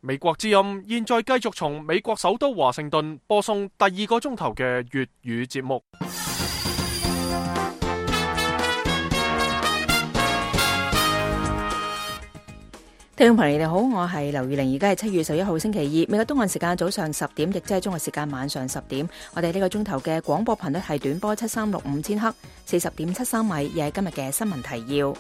美國之音現在繼續從美國首都華盛頓播送第2個鐘頭嘅粵語節目。 聽眾朋友你好，我係劉玉玲，而家係7月11號星期2，美國東岸時間早上10點，亦即係中國時間晚上10點。我哋呢個鐘頭嘅廣播頻率係短波7365千赫，40.73米，亦係今日嘅新聞提要。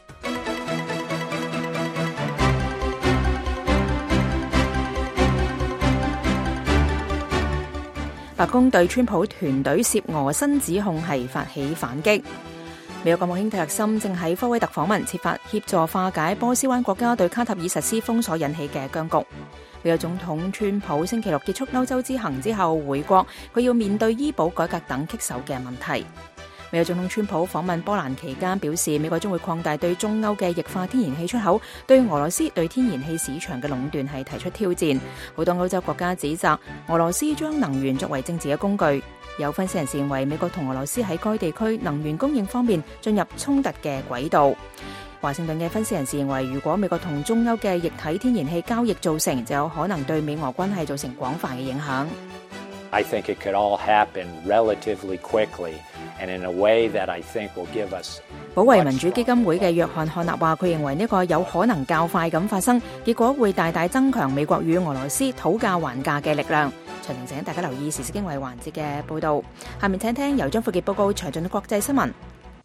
白宮對川普團隊涉俄新指控係發起反擊。美國國務卿蒂勒森正喺科威特訪問，設法協助化解波斯灣國家對卡塔爾實施封鎖引起嘅僵局。美國總統川普星期六結束歐洲之行之後回國，佢要面對醫保改革等棘手嘅問題。美國總統川普訪問波蘭期間表示，美國將會擴大對中歐嘅液化天然氣出口，對俄羅斯對天然氣市場嘅壟斷係提出挑戰。好多歐洲國家指責俄羅斯將能源作為政治嘅工具。有分析人士認為，美國同俄羅斯喺該地區能源供應方面進入衝突嘅軌道。華盛頓嘅分析人士認為，如果美國同中歐嘅液體天然氣交易造成，就有可能對美俄關係造成廣泛嘅影響。 I think it could all happen relatively quickly and in a way that I think will give us 保衛民主基金會嘅約翰漢納話，佢認為呢個有可能較快咁發生，結果會大大增強美國與俄羅斯討價還價嘅力量。詳情請大家留意時事經緯環節嘅報道。下面請聽由張富傑報告詳盡嘅國際新聞。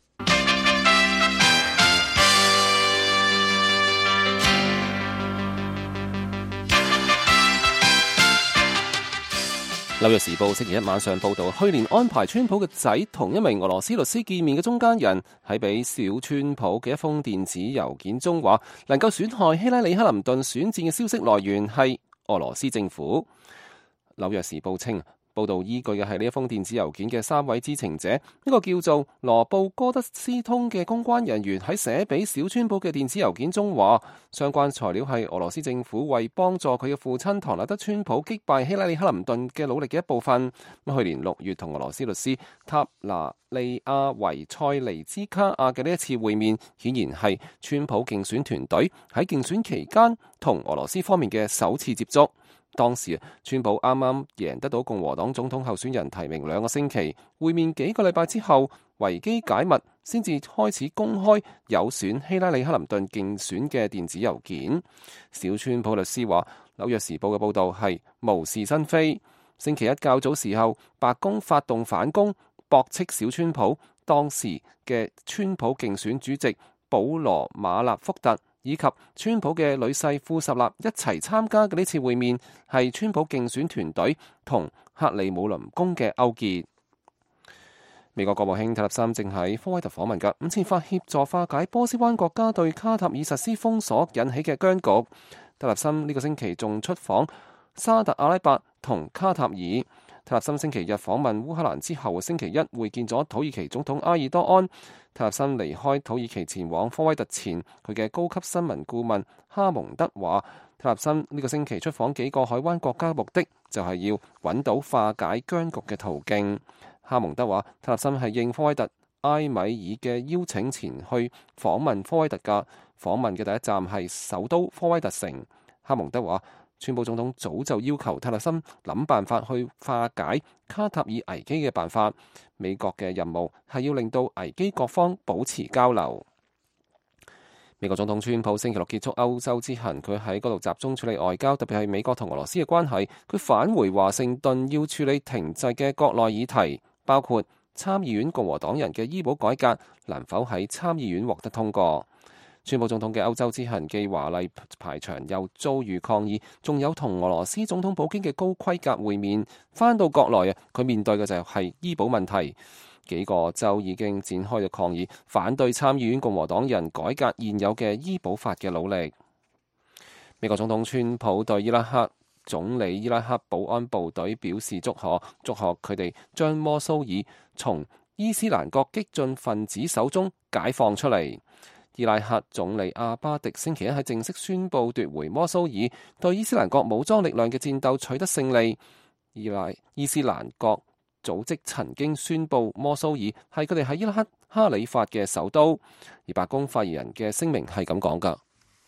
紐約時報星期一晚上報道，去年安排川普嘅仔同一名俄羅斯律師見面嘅中間人，喺俾小川普嘅一封電子郵件中話，能夠損害希拉里克林頓選戰嘅消息來源係俄羅斯政府。紐約時報稱，報道依據嘅係呢一封電子郵件嘅3位知情者，一個叫做羅布哥德斯通嘅公關人員喺寫俾小川普嘅電子郵件中話，相關材料係俄羅斯政府為幫助佢嘅父親唐納德川普擊敗希拉里克林頓嘅努力嘅一部分。去年6月同俄羅斯律師塔拿利亞維塞尼茲卡亞嘅呢一次會面，顯然係川普競選團隊喺競選期間同俄羅斯方面嘅首次接觸。當時川普啱啱贏得到共和黨總統候選人提名2個星期，會面幾個禮拜之後，維基解密先至開始公開有損希拉里克林頓競選嘅電子郵件。小川普律師話，紐約時報嘅報導係無事生非。星期一較早時候，白宮發動反攻，駁斥小川普。當時嘅川普競選主席保羅馬納福特以及川普嘅女婿庫什納一齊參加嘅呢次會面，係川普競選團隊同克里姆林宮嘅勾結。美國國務卿蒂勒森正喺科威特訪問㗎，設法協助化解波斯灣國家對卡塔爾實施封鎖引起嘅僵局。蒂勒森呢個星期仲出訪沙特阿拉伯同卡塔爾。蒂勒森星期日訪問烏克蘭之後，星期一會見咗土耳其總統埃爾多安。蒂勒森離開土耳其前往科威特前，佢嘅高級新聞顧問哈蒙德話，蒂勒森呢個星期出訪幾個海灣國家嘅目的就係要揾到化解僵局嘅途徑。哈蒙德話，蒂勒森係應科威特埃米爾嘅邀請前去訪問科威特㗎，訪問嘅第一站係首都科威特城。哈蒙德話，川普總統早就要求蒂勒森諗辦法去化解卡塔爾危機嘅辦法。美國嘅任務係要令到危機各方保持交流。美國總統川普星期六結束歐洲之行，佢喺嗰度集中處理外交，特別係美國同俄羅斯嘅關係。佢返回華盛頓要處理停滯嘅國內議題，包括參議院共和黨人嘅醫保改革能否喺參議院獲得通過。川普總統嘅歐洲之行既華麗排場，又遭遇抗議，仲有同俄羅斯總統普京嘅高規格會面。返到國內佢面對嘅就係醫保問題。幾個州已經展開咗抗議，反對參議院共和黨人改革現有嘅醫保法嘅努力。美國總統川普對伊拉克總理伊拉克保安部隊表示祝賀佢哋將摩蘇爾從伊斯蘭國激進分子手中解放出嚟。伊拉克總理阿巴迪星期一喺正式宣布奪回摩蘇爾，對伊斯蘭國武裝力量嘅戰鬥取得勝利。伊斯蘭國組織曾經宣布摩蘇爾係佢哋喺伊拉克哈里發嘅首都，而白宮發言人嘅聲明係咁講㗎。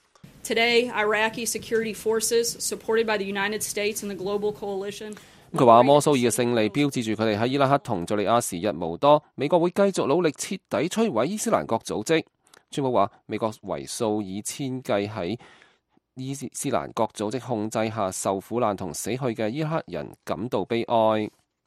Today, Iraqi security forces, supported by the United States and the global coalition. 佢話摩蘇爾嘅勝利標誌住佢哋喺伊拉克同敘利亞時日無多，美國會繼續努力徹底摧毀伊斯蘭國組織。川普話美國為數以千計喺伊斯蘭國組織控制下受苦難同死去嘅伊拉克人感到悲哀。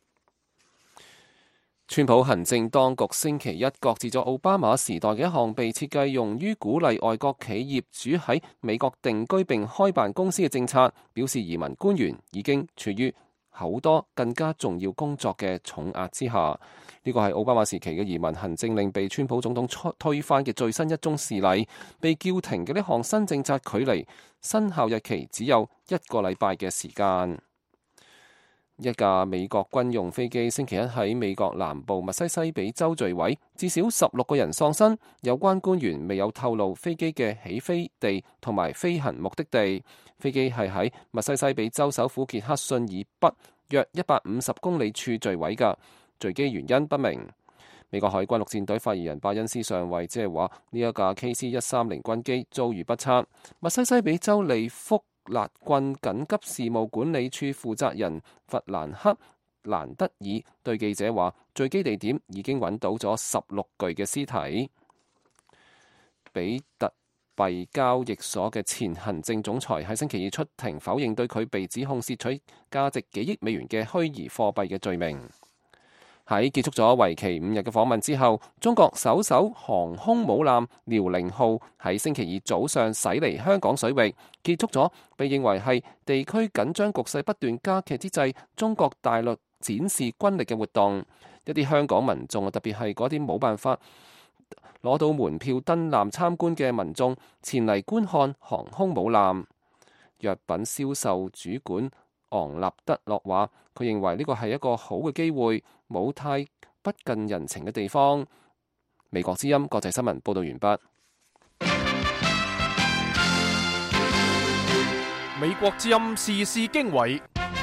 川普行政當局星期一擱置咗奧巴馬時代嘅一項被設計用於鼓勵外國企業主喺美國定居並開辦公司嘅政策，表示移民官員已經處於好多更加重要工作嘅重壓之下。呢個係奧巴馬時期嘅移民行政令被川普總統推翻嘅最新一宗事例。被叫停嘅呢項新政策距離生效日期只有1個禮拜嘅時間。一架美國軍用飛機星期一喺美國南部密西西比州墜毀，至少16個人喪生。有關官員未有透露飛機嘅起飛地同埋飛行目的地。飛機係喺密西西比州首府傑克遜以北約150公里處墜毀㗎，墜機原因不明。美國海軍陸戰隊發言人拜恩斯上尉即係話呢一架 KC-130 軍機遭遇不測。密西西比州利福勒郡緊急事務管理處負責人弗蘭克蘭德爾對記者話，墜機地點已經揾到咗16具嘅屍體。比特幣交易所嘅前行政總裁喺星期二出庭否認對佢被指控竊取價值幾億美元嘅虛擬貨幣嘅罪名。喺結束咗為期5日嘅訪問之後，中國首艘航空母艦遼寧號喺星期二早上駛離香港水域，結束咗被認為係地區緊張局勢不斷加劇之際，中國大陸展示軍力嘅活動。一啲香港民眾，特別係嗰啲冇辦法攞到門票登艦參觀嘅民眾，前嚟觀看航空母艦。藥品銷售主管昂納德洛話，佢認為呢個係一個好嘅機會，冇太不近人情嘅地方。美國之音國際新聞報道完畢。 美國之音時事經緯，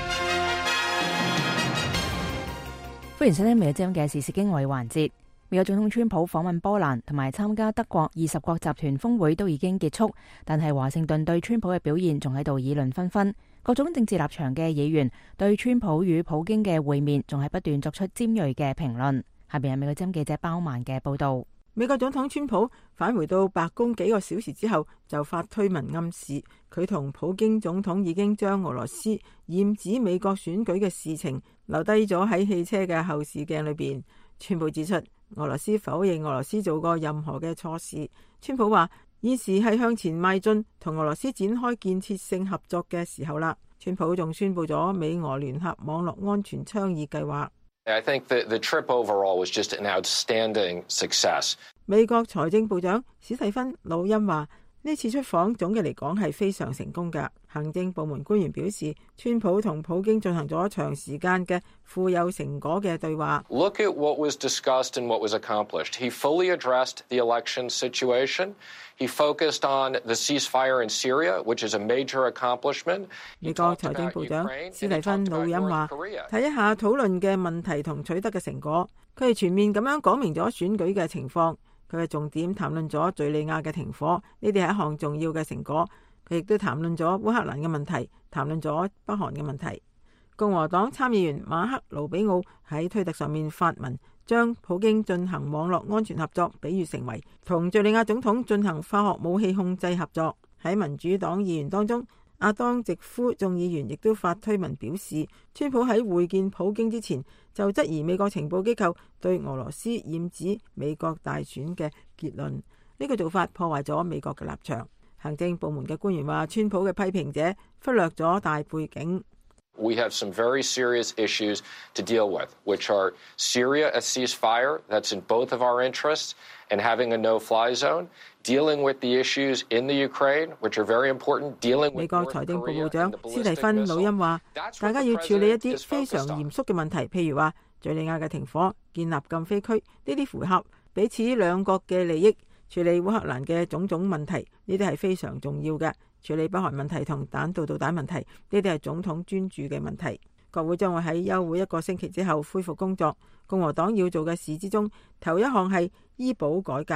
歡迎收聽美國之音嘅時事經緯環節。美國總統川普訪問波蘭同埋參加德國20國集團峰會都已經結束，但係華盛頓對川普嘅表現仲喺度議論紛紛。各種政治立場嘅議員對川普與普京嘅會面仲係不斷作出尖銳嘅評論。下邊係美國之音記者包曼嘅報道。 美國總統川普返回到白宮幾個小時之後，就發推文暗示佢同普京總統已經將俄羅斯染指美國選舉嘅事情留低咗喺汽車嘅後視鏡裏邊。川普指出，俄羅斯否認俄羅斯做過任何嘅錯事。川普話，現時係向前邁進，同俄羅斯展開建設性合作嘅時候啦。川普仲宣布咗美俄聯合網絡安全倡議計劃。 I think the trip overall was just an outstanding success. 美國財政部長史蒂芬魯恩話，呢次出訪總嘅嚟講係非常成功㗎。行政部門官員表示，川普同普京進行咗長時間嘅富有成果嘅對話。 Look at what was discussed and what was accomplished. He fully addressed the election situation. He focused on the ceasefire in Syria, which is a major accomplishment. 美國財政部長史蒂芬魯恩話，睇一下討論嘅問題同取得嘅成果，佢哋全面咁樣講明咗選舉嘅情況。佢嘅重點談論咗敘利亞嘅停火，呢啲係一項重要嘅成果。佢亦都談論咗烏克蘭嘅問題，談論咗北韓嘅問題。共和黨參議員馬克盧比奧喺推特上面發文，將普京進行網絡安全合作比喻成為同敘利亞總統進行化學武器控制合作。喺民主黨議員當中，阿當直夫眾議員亦都發推文表示，川普喺會見普京之前就質疑美國情報機構對俄羅斯染指美國大選嘅結論。呢個做法破壞咗美國嘅立場。行政部門嘅官員話，川普嘅批評者忽略咗大背景。 We have some very serious issues to deal with, which are Syria, a ceasefire that's in both of our interests, and having a no-fly zone, dealing with the issues in the Ukraine, which are very important, dealing with 美國財政部部長斯蒂芬魯恩話，大家要處理一啲非常嚴肅嘅問題，譬如話敘利亞嘅停火、建立禁飛區，呢啲符合彼此兩國嘅利益。處理烏克蘭嘅種種問題，呢啲係非常重要嘅。處理北韓問題同彈道導彈問題，呢啲係總統專注嘅問題。國會將會喺休會1個星期之後恢復工作。共和黨要做嘅事之中，頭一項係醫保改革，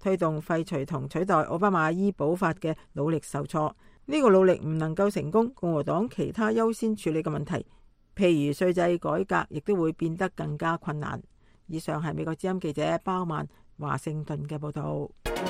推動廢除同取代奧巴馬醫保法嘅努力受挫。呢個努力唔能夠成功，共和黨其他優先處理嘅問題，譬如稅制改革，亦都會變得更加困難。以上係美國之音記者包曼華盛頓嘅報道。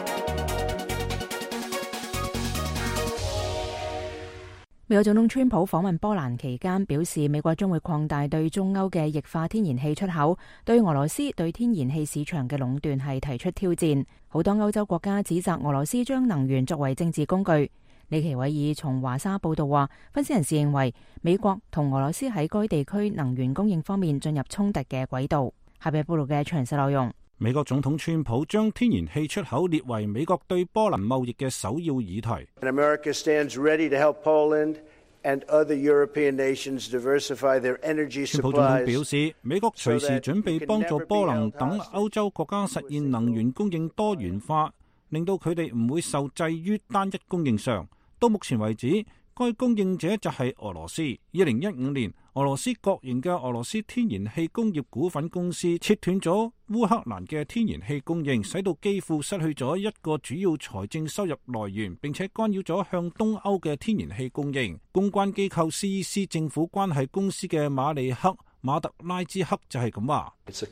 美國總統川普訪問波蘭期間表示，美國將會擴大對中歐嘅液化天然氣出口，對俄羅斯對天然氣市場嘅壟斷係提出挑戰。好多歐洲國家指責俄羅斯將能源作為政治工具。李奇偉爾從華沙報道話，分析人士認為美國同俄羅斯喺該地區能源供應方面進入衝突嘅軌道。下邊報道嘅詳細內容。 美國總統川普將天然氣出口列為美國對波蘭貿易嘅首要議題。 America stands ready to help Poland and other European nations diversify their energy supplies. 川普總統表示，美國隨時準備幫助波蘭等歐洲國家實現能源供應多元化，令到佢哋唔會受制於單一供應商。到目前為止，該供應者就係俄羅斯。2015年，俄羅斯國營嘅俄羅斯天然氣工業股份公司切斷咗烏克蘭嘅天然氣供應，使到基輔失去咗一個主要財政收入來源，並且干擾咗向東歐嘅天然氣供應。公關機構 CEC 政府關係公司嘅馬利克馬特拉茲克就係咁話。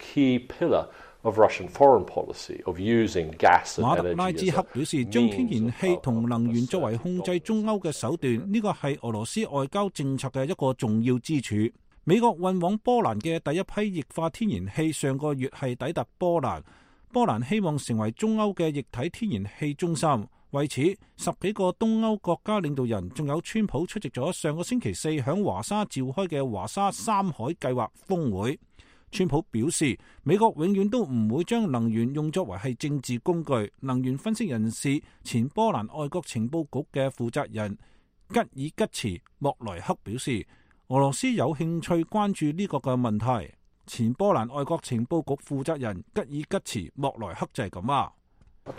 馬特拉茲克表示，將天然氣同能源作為控制中歐嘅手段，呢個係俄羅斯外交政策嘅一個重要支柱。美國運往波蘭嘅第一批液化天然氣上個月係抵達波蘭，波蘭希望成為中歐嘅液體天然氣中心。為此，10幾個東歐國家領導人仲有川普出席咗上個星期四響華沙召開嘅華沙三海計劃峰會。川普表示，美國永遠都唔會將能源用作為係政治工具。能源分析人士、前波蘭外國情報局嘅負責人吉爾吉茨莫萊克表示，俄羅斯有興趣關注呢個嘅問題。前波蘭外國情報局負責人吉爾吉茨莫萊克就係咁話。莫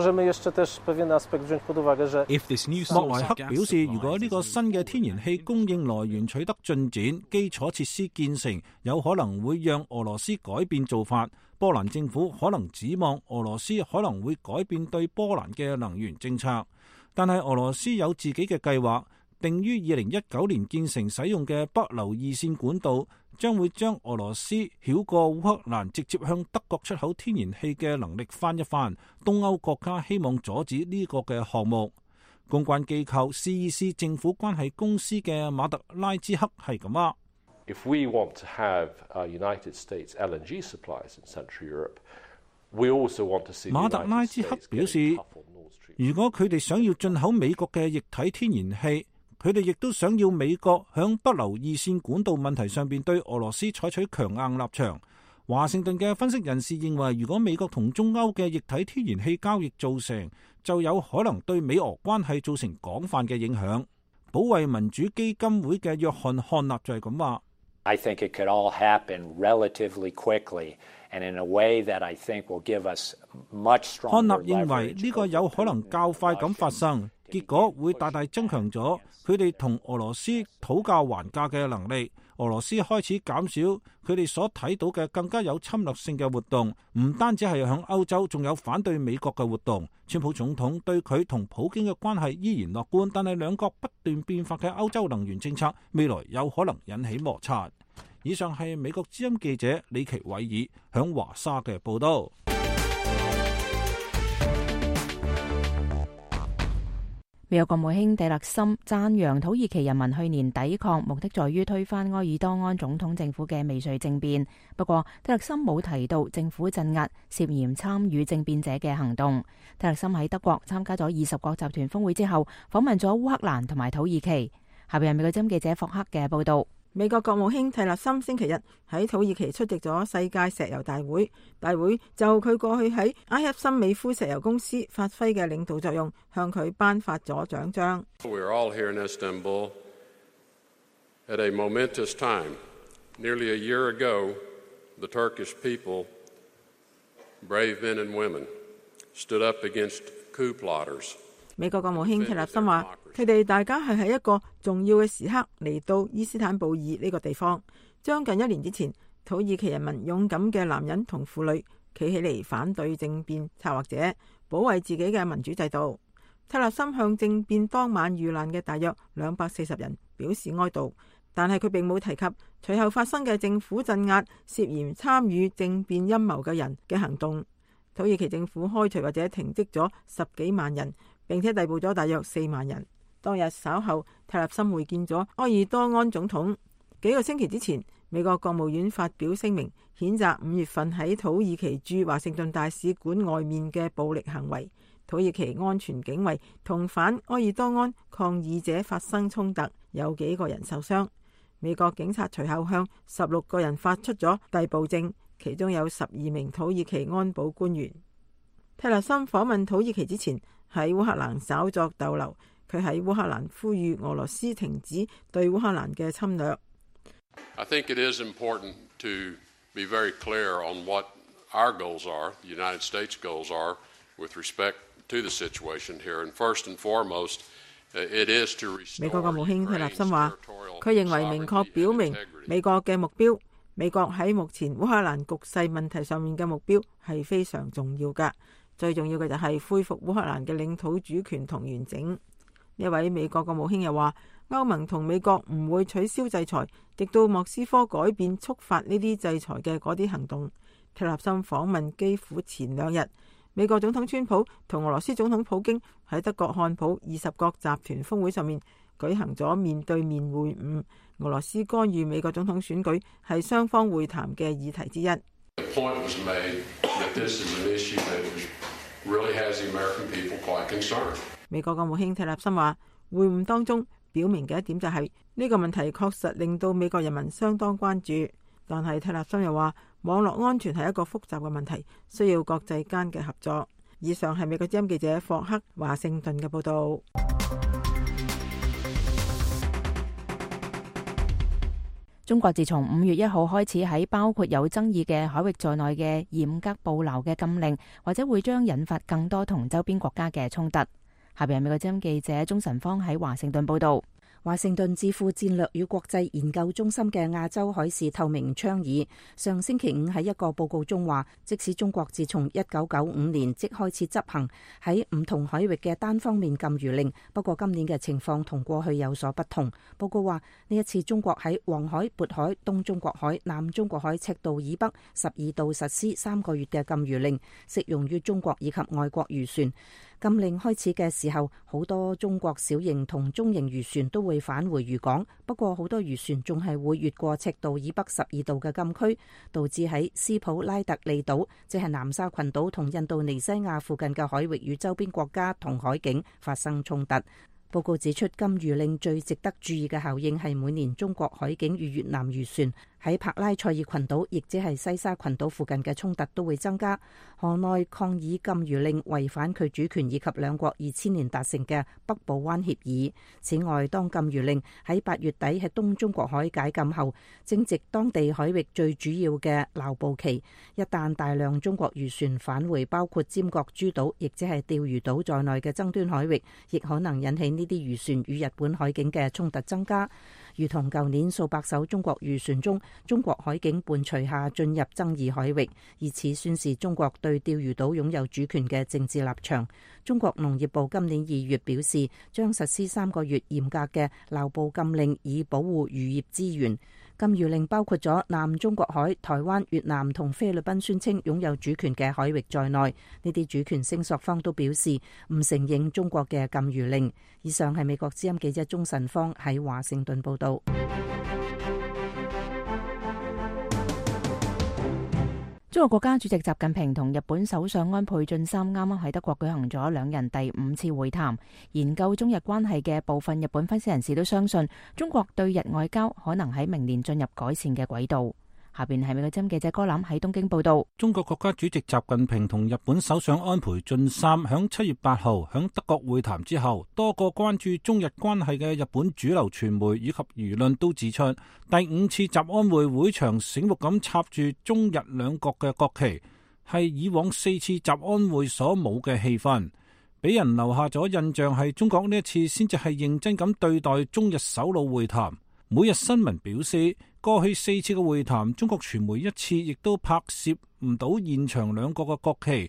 萊克表示，如果呢個新嘅天然氣供應來源取得進展，基礎設施建成，有可能會讓俄羅斯改變做法。波蘭政府可能指望俄羅斯可能會改變對波蘭嘅能源政策，但係俄羅斯有自己嘅計劃。定於2019年建成使用嘅北流二線管道，將會將俄羅斯繞過烏克蘭直接向德國出口天然氣嘅能力翻一番。東歐國家希望阻止呢個嘅項目。公關機構 CEC 政府關係公司嘅馬特拉茲克係咁話。馬特拉茲克表示，如果佢哋想要進口美國嘅液體天然氣，佢哋亦都想要美國響北流二線管道問題上邊對俄羅斯採取強硬立場。華盛頓嘅分析人士認為，如果美國同中歐嘅液體天然氣交易做成，就有可能對美俄關係造成廣泛嘅影響。保衛民主基金會嘅約翰漢納就係咁話。 I think it could all happen relatively quickly and in a way that I think will give us much stronger leverage. 漢納認為呢個有可能較快咁發生，結果會大大增強咗佢哋同俄羅斯討價還價嘅能力。俄羅斯開始減少佢哋所睇到嘅更加有侵略性嘅活動，唔單止係響歐洲，仲有反對美國嘅活動。川普總統對佢同普京嘅關係依然樂觀，但係兩國不斷變化嘅歐洲能源政策未來有可能引起摩擦。以上係美國之音記者李奇偉爾響華沙嘅報道。 美國國務卿蒂勒森讚揚土耳其人民去年抵抗，目的在於推翻埃爾多安總統政府嘅未遂政變。不過，蒂勒森冇提到政府鎮壓涉嫌參與政變者嘅行動。蒂勒森喺德國參加咗20國集團峰會之後，訪問咗烏克蘭同埋土耳其。下邊係美國之音記者霍克嘅報道。 美國國務卿蒂勒森星期日喺土耳其出席咗世界石油大會，大會就佢過去喺埃克森美孚石油公司發揮嘅領導作用，向佢頒發咗獎章。 We are all here in Istanbul at a momentous time. Nearly a year ago, the Turkish people, brave men and women, stood up against coup plotters. 美國國務卿蒂勒森話：佢哋大家係喺一個重要嘅時刻嚟到伊斯坦布爾呢個地方。將近1年之前，土耳其人民勇敢嘅男人同婦女企起嚟反對政變策劃者， 保衛自己嘅民主制度。蒂勒森向政變當晚遇難嘅大約240人表示哀悼，但係佢並冇提及隨後發生嘅政府鎮壓涉嫌參與政變陰謀嘅人嘅行動。土耳其政府開除或者停職咗10幾萬人，並且逮捕咗大約4萬人。當日稍後，蒂勒森會見咗埃爾多安總統。幾個星期之前，美國國務院發表聲明，譴責5月份喺土耳其駐華盛頓大使館外面嘅暴力行為。土耳其安全警衛同反埃爾多安抗議者發生衝突，有幾個人受傷。美國警察隨後向16個人發出咗逮捕證，其中有12名土耳其安保官員。蒂勒森訪問土耳其之前喺烏克蘭稍作逗留，佢喺烏克蘭呼籲俄羅斯停止對烏克蘭嘅侵略。 I think it is important to be very clear on what our goals are, the United States goals are, with respect to the situation here. And first and foremost, it is to restore 美國國務卿蒂勒森話，佢認為明確表明美國嘅目標，美國喺目前烏克蘭局勢問題上面嘅目標係非常重要㗎。最重要嘅就係恢復烏克蘭嘅領土主權同完整。呢位美國國務卿又話，歐盟同美國唔會取消制裁，直到莫斯科改變觸發呢啲制裁嘅嗰啲行動。蒂勒森訪問基輔前2日，美國總統川普同俄羅斯總統普京喺德國漢普20國集團峰會上面舉行咗面對面會晤。俄羅斯干預美國總統選舉係雙方會談嘅議題之一。美國國務卿蒂勒森話，會晤當中表明嘅一點就係呢個問題確實令到美國人民相當關注，但係蒂勒森又話，網絡安全係一個複雜嘅問題，需要國際間嘅合作。以上係美國之音記者霍克華盛頓嘅報道。 中國自從5月1號開始喺包括有爭議嘅海域在內嘅嚴格捕撈嘅禁令，或者會將引發更多同周邊國家嘅衝突。下邊係美國之音記者鍾晨芳喺華盛頓報道。 華盛頓智庫戰略與國際研究中心嘅亞洲海事透明倡議上星期5喺一個報告中話，即使中國自從1995年即開始執行喺唔同海域嘅單方面禁漁令，不過今年嘅情況同過去有所不同。報告話，呢一次中國喺黃海、渤海、東中國海、南中國海赤道以北12度實施3個月嘅禁漁令，適用於中國以及外國漁船。禁令開始嘅時候，好多中國小型同中型漁船都會返回漁港，不過好多漁船仲係會越過赤道以北12度嘅禁區，導致喺斯普拉特利島，即係南沙群島同印度尼西亞附近嘅海域與周邊國家同海境發生衝突。報告指出，禁漁令最值得注意嘅效應係每年中國海警與越南漁船喺帕拉塞爾群島，亦即係西沙群島附近嘅衝突都會增加。河內抗議禁漁令違反佢主權以及兩國2000年達成嘅北部灣協議。此外，當禁漁令喺8月底喺東中國海解禁後，正值當地海域最主要嘅撈捕期。一旦大量中國漁船返回包括尖閣諸島，亦即係釣魚島在內嘅爭端海域，亦可能引起呢啲漁船與日本海警嘅衝突增加。如同舊年數百艘中國漁船中，中國海警伴隨下進入爭議海域，以此宣示中國對釣魚島擁有主權嘅政治立場。中國農業部今年2月表示，將實施3個月嚴格嘅撈捕禁令，以保護漁業資源。禁漁令包括咗南中國海、台灣、越南同菲律賓宣稱擁有主權嘅海域在內。呢啲主權聲索方都表示唔承認中國嘅禁漁令。以上係美國之音記者鍾晨芳喺華盛頓報道。 中國國家主席習近平同日本首相安倍晉三啱啱喺德國舉行咗兩人第5次會談。研究中日關係嘅部分日本分析人士都相信，中國對日外交可能喺明年進入改善嘅軌道。下邊係美國之音記者柯林喺東京報道。 中國國家主席習近平同日本首相安倍晉三響7月8號響德國會談之後，多個關注中日關係嘅日本主流傳媒以及輿論都指出，第5次習安會會場醒目咁插住中日兩國嘅國旗，係以往4次習安會所冇嘅氣氛，俾人留下咗印象係中國呢一次先至係認真咁對待中日首腦會談。每日新聞表示，過去4次嘅會談，中國傳媒一次亦都拍攝唔到現場兩國嘅國旗，呢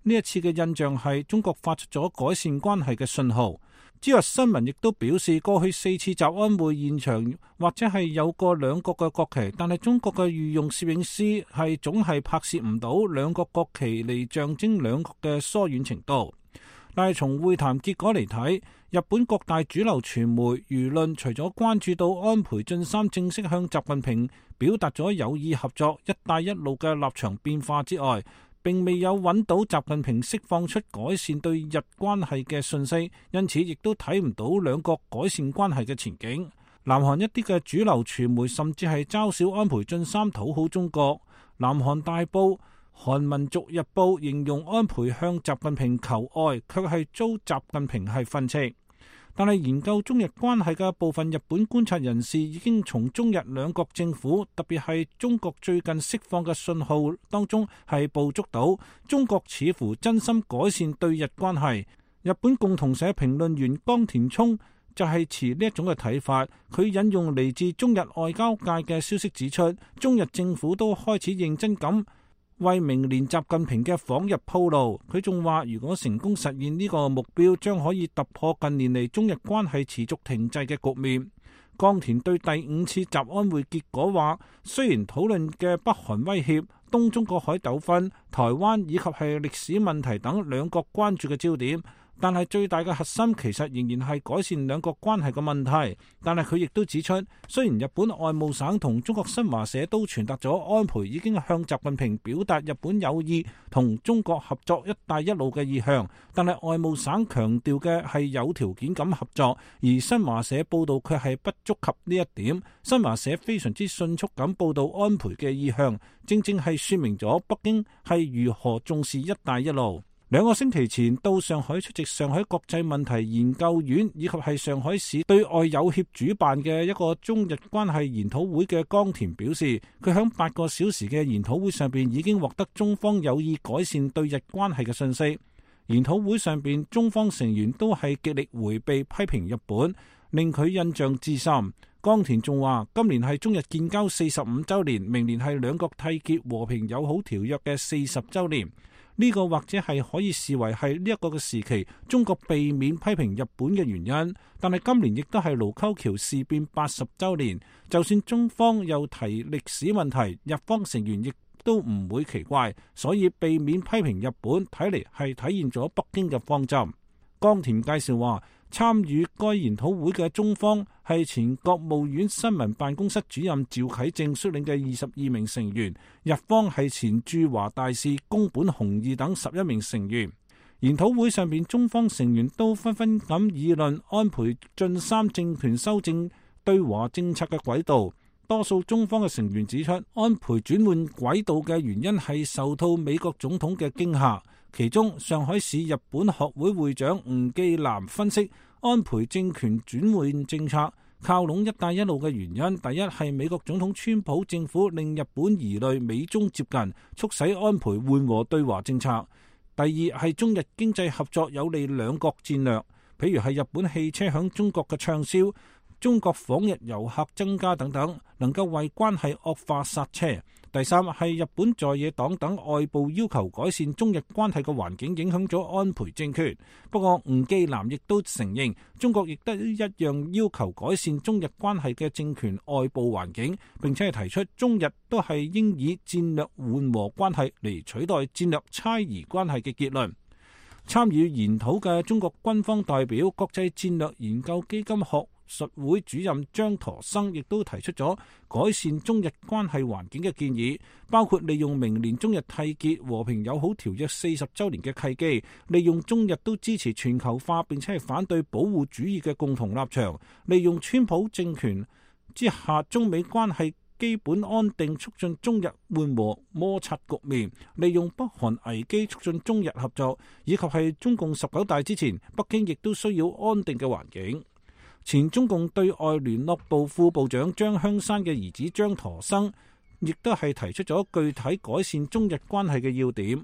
呢一次嘅印象係中國發出咗改善關係嘅信號。朝日新聞亦都表示，過去4次集安會現場或者係有過兩國嘅國旗，但係中國嘅御用攝影師總係拍攝唔到兩國國旗嚟象徵兩國嘅疏遠程度。但係從會談結果嚟睇，日本各大主流傳媒輿論除咗關注到安倍晉三正式向習近平表達咗有意合作一帶一路嘅立場變化之外，並未有揾到習近平釋放出改善對日關係嘅訊息，因此亦都睇唔到兩國改善關係嘅前景。南韓一啲嘅主流傳媒甚至係嘲笑安倍晉三討好中國。南韓大報《韓民族日報》形容安倍向習近平求愛，卻係遭習近平係訓斥。但係研究中日關係嘅部分日本觀察人士已經從中日兩國政府，特別係中國最近釋放嘅信號當中係捕捉到中國似乎真心改善對日關係。日本共同社評論員岡田聰就係持呢一種嘅睇法，佢引用嚟自中日外交界嘅消息指出，中日政府都開始認真咁為明年習近平嘅訪日鋪路。佢仲話，如果成功實現呢個目標，將可以突破近年嚟中日關係持續停滯嘅局面。岡田對第5次集安會結果話，雖然討論嘅北韓威脅、東中國海糾紛、台灣以及係歷史問題等兩國關注嘅焦點，但係最大嘅核心其實仍然係改善兩國關係嘅問題。但係佢亦都指出，雖然日本外務省同中國新華社都傳達咗安倍已經向習近平表達日本有意同中國合作一帶一路嘅意向，但係外務省強調嘅係有條件咁合作，而新華社報道卻係不觸及呢一點。新華社非常之迅速咁報道安倍嘅意向，正正係說明咗北京係如何重視一帶一路。2個星期前到上海出席上海國際問題研究院以及係上海市對外友協主辦嘅一個中日關係研討會嘅岡田表示，佢喺8個小時嘅研討會上邊已經獲得中方有意改善對日關係嘅信息。研討會上邊中方成員都係極力迴避批評日本，令佢印象至深。岡田仲話，今年係中日建交45週年，明年係兩國締結和平友好條約嘅40週年。呢個或者係可以視為係呢一個嘅時期，中國避免批評日本嘅原因。但係今年亦都係盧溝橋事變80週年，就算中方又提歷史問題，日方成員亦都唔會奇怪。所以避免批評日本，睇嚟係體現咗北京嘅方針。岡田介紹話，參與該研討會嘅中方係前國務院新聞辦公室主任趙啟正率領嘅22名成員，日方係前駐華大使宮本雄二等11名成員。研討會上邊，中方成員都紛紛咁議論安倍晉三政權修正對華政策嘅軌道。多數中方嘅成員指出，安倍轉換軌道嘅原因係受到美國總統嘅驚嚇。其中，上海市日本學會會長吳記南分析，安倍政權轉換政策靠攏一帶一路嘅原因，第一係美國總統川普政府令日本疑慮美中接近，促使安倍緩和對華政策；第二係中日經濟合作有利兩國戰略，譬如係日本汽車響中國嘅暢銷，中國訪日遊客增加等等，能夠為關係惡化剎車。第三係日本在野黨等外部要求改善中日關係嘅環境影響咗安倍政權。不過吳記南亦都承認，中國亦都一樣要求改善中日關係嘅政權外部環境，並且係提出中日都係應以戰略緩和關係嚟取代戰略猜疑關係嘅結論。參與研討嘅中國軍方代表、國際戰略研究基金學術會主任張陀生亦都提出咗改善中日關係環境嘅建議，包括利用明年中日締結和平友好條約40週年嘅契機，利用中日都支持全球化並且係反對保護主義嘅共同立場，利用川普政權之下中美關係基本安定，促進中日緩和摩擦局面，利用北韓危機促進中日合作，以及係中共19大之前，北京亦都需要安定嘅環境。前中共對外聯絡部副部長張香山嘅兒子張陀生亦都係提出咗具體改善中日關係嘅要點，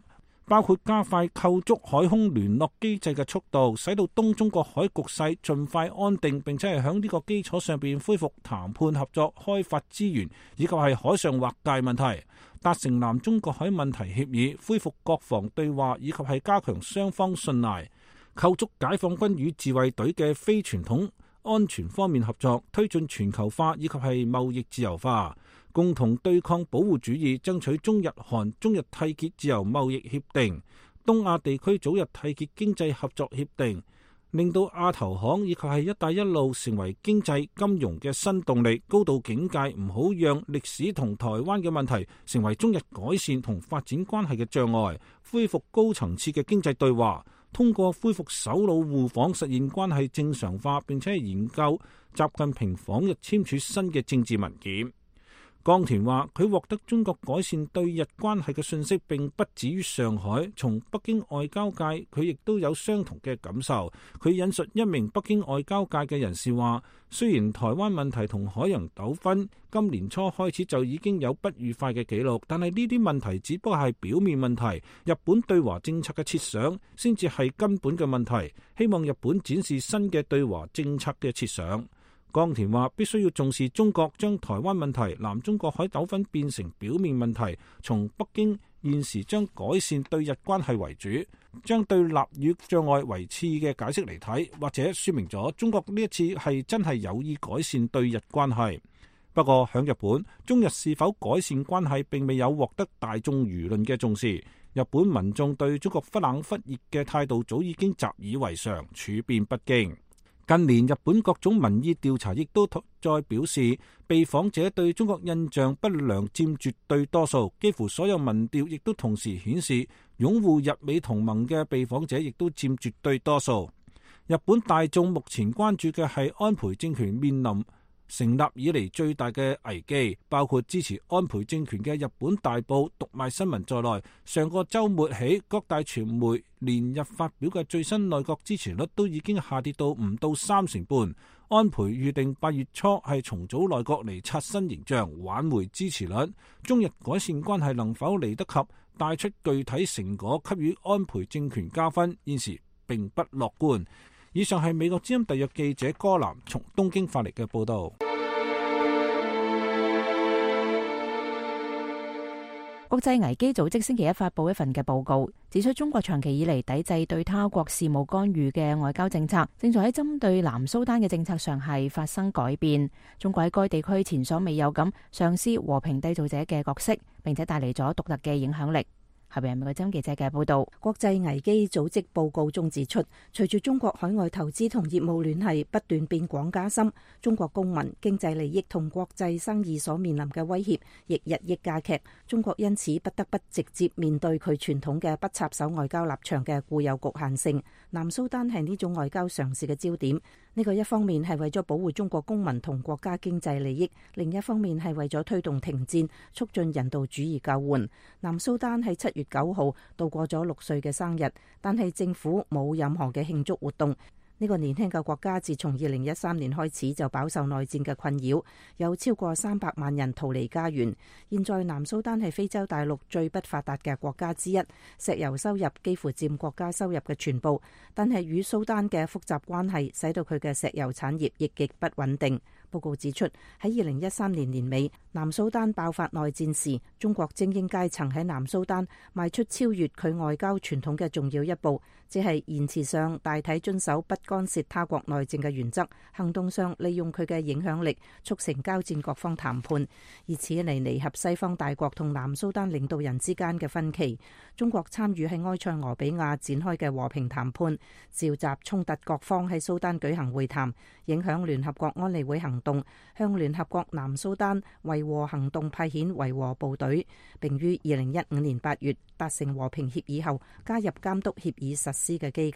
包括加快構築海空聯絡機制嘅速度，使到東中國海局勢盡快安定，並且係響呢個基礎上邊恢復談判合作、開發資源，以及係海上劃界問題，達成南中國海問題協議，恢復國防對話，以及係加強雙方信賴，構築解放軍與自衛隊嘅非傳統安全方面合作，推進全球化以及係貿易自由化，共同對抗保護主義，爭取中日韓、中日締結自由貿易協定、東亞地區早日締結經濟合作協定，令到亞投行以及係一帶一路成為經濟金融嘅新動力。高度警戒，唔好讓歷史同台灣嘅問題成為中日改善同發展關係嘅障礙，恢復高層次嘅經濟對話，通過恢復首腦互訪實現關係正常化，並且研究習近平訪日簽署新嘅政治文件。江田話：佢獲得中國改善對日關係嘅信息並不止於上海，從北京外交界佢亦都有相同嘅感受。佢引述一名北京外交界嘅人士話：雖然台灣問題同海洋糾紛今年初開始就已經有不愉快嘅記錄，但係呢啲問題只不過係表面問題，日本對華政策嘅設想先至係根本嘅問題。希望日本展示新嘅對華政策嘅設想。江田話：必須要重視中國將台灣問題、南中國海糾紛變成表面問題，從北京現時將改善對日關係為主，將對立與障礙為次嘅解釋嚟睇，或者說明咗中國呢一次係真係有意改善對日關係。不過響日本，中日是否改善關係並未有獲得大眾輿論嘅重視，日本民眾對中國忽冷忽熱嘅態度早已經習以為常，處變不驚。近年日本各種民意調查亦都再表示，被訪者對中國印象不良佔絕對多數，幾乎所有民調亦都同時顯示，擁護日美同盟嘅被訪者亦都佔絕對多數。日本大眾目前關注嘅係安倍政權面臨成立以嚟最大嘅危機，包括支持安倍政權嘅日本大報讀賣新聞在內。上個週末起，各大傳媒連日發表嘅最新內閣支持率都已經下跌到唔到3.5%。安倍預定8月初係重組內閣嚟刷新形象，挽回支持率。中日改善關係能否嚟得及帶出具體成果，給予安倍政權加分，現時並不樂觀。以上係美國之音特約記者柯南從東京發嚟嘅報道。 國際危機組織星期一發布一份嘅報告，指出中國長期以嚟抵制對他國事務干預嘅外交政策，正在喺針對南蘇丹嘅政策上係發生改變。中國喺該地區前所未有咁嘗試和平締造者嘅角色，並且帶嚟咗獨特嘅影響力。下邊係美國之音記者嘅報道。 國際危機組織報告中指出，隨住中國海外投資同業務聯繫不斷變廣加深，中國公民經濟利益同國際生意所面臨嘅威脅亦日益加劇。中國因此不得不直接面對佢傳統嘅不插手外交立場嘅固有局限性。南蘇丹係呢種外交嘗試嘅焦點。呢個一方面係為咗保護中國公民同國家經濟利益，另一方面係為咗推動停戰，促進人道主義救援。南蘇丹喺7月9號度過咗6歲嘅生日，但係政府冇任何嘅慶祝活動。呢個年輕嘅國家自從2013年開始就飽受內戰嘅困擾，有超過300萬人逃離家園。現在南蘇丹係非洲大陸最不發達嘅國家之一，石油收入幾乎佔國家收入嘅全部，但係與蘇丹嘅複雜關係使到佢嘅石油產業亦極不穩定。報告指出，喺2013年年尾，南蘇丹爆發內戰時，中國精英階層喺南蘇丹邁出超越佢外交傳統嘅重要一步，即係言辭上大體遵守不干涉他國內政嘅原則，行動上利用佢嘅影響力促成交戰各方談判，以此嚟彌合西方大國同南蘇丹領導人之間嘅分歧。中國參與喺埃塞俄比亞展開嘅和平談判，召集衝突各方喺蘇丹舉行會談，影響聯合國安理會行動，向聯合國南蘇丹維和行動派遣維和部隊，並於2015年8月達成和平協議後加入監督協議實施嘅機構。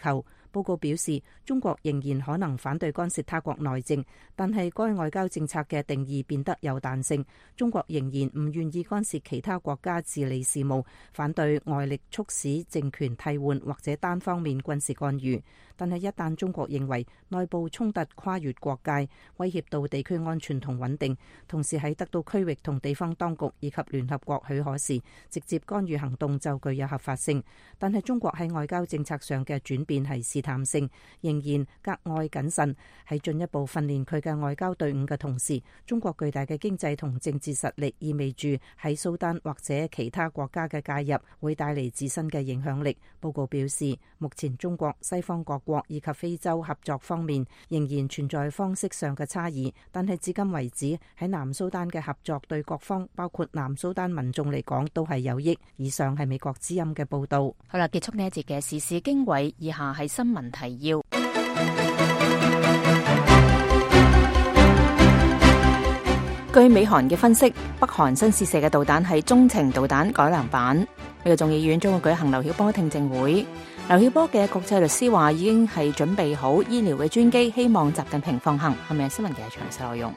報告表示，中國仍然可能反對干涉他國內政，但係該外交政策嘅定義變得有彈性。中國仍然唔願意干涉其他國家治理事務，反對外力促使政權替換或者單方面軍事干預。但係一旦中國認為內部衝突跨越國界，威脅到地區安全同穩定，同時喺得到區域同地方當局以及聯合國許可時，直接干預行動就具有合法性。但係中國喺外交政策上嘅轉變係試探性，仍然格外謹慎。喺進一步訓練佢嘅外交隊伍嘅同時，中國巨大嘅經濟同政治實力意味住喺蘇丹或者其他國家嘅介入會帶嚟自身嘅影響力。報告表示，目前中國、西方各國以及非洲合作方面仍然存在方式上嘅差異，但係至今為止喺南蘇丹嘅合作對各方，包括南蘇丹民眾嚟講都係有益。以上係美國之音嘅報道。 好啦，結束呢一節嘅時事經緯，以下係新聞提要。據美韓嘅分析，北韓新試射嘅導彈係中程導彈改良版。呢個眾議院將會舉行劉曉波聽證會。劉曉波嘅國際律師話已經係準備好醫療嘅專機，希望習近平放行。係咪新聞嘅詳細內容？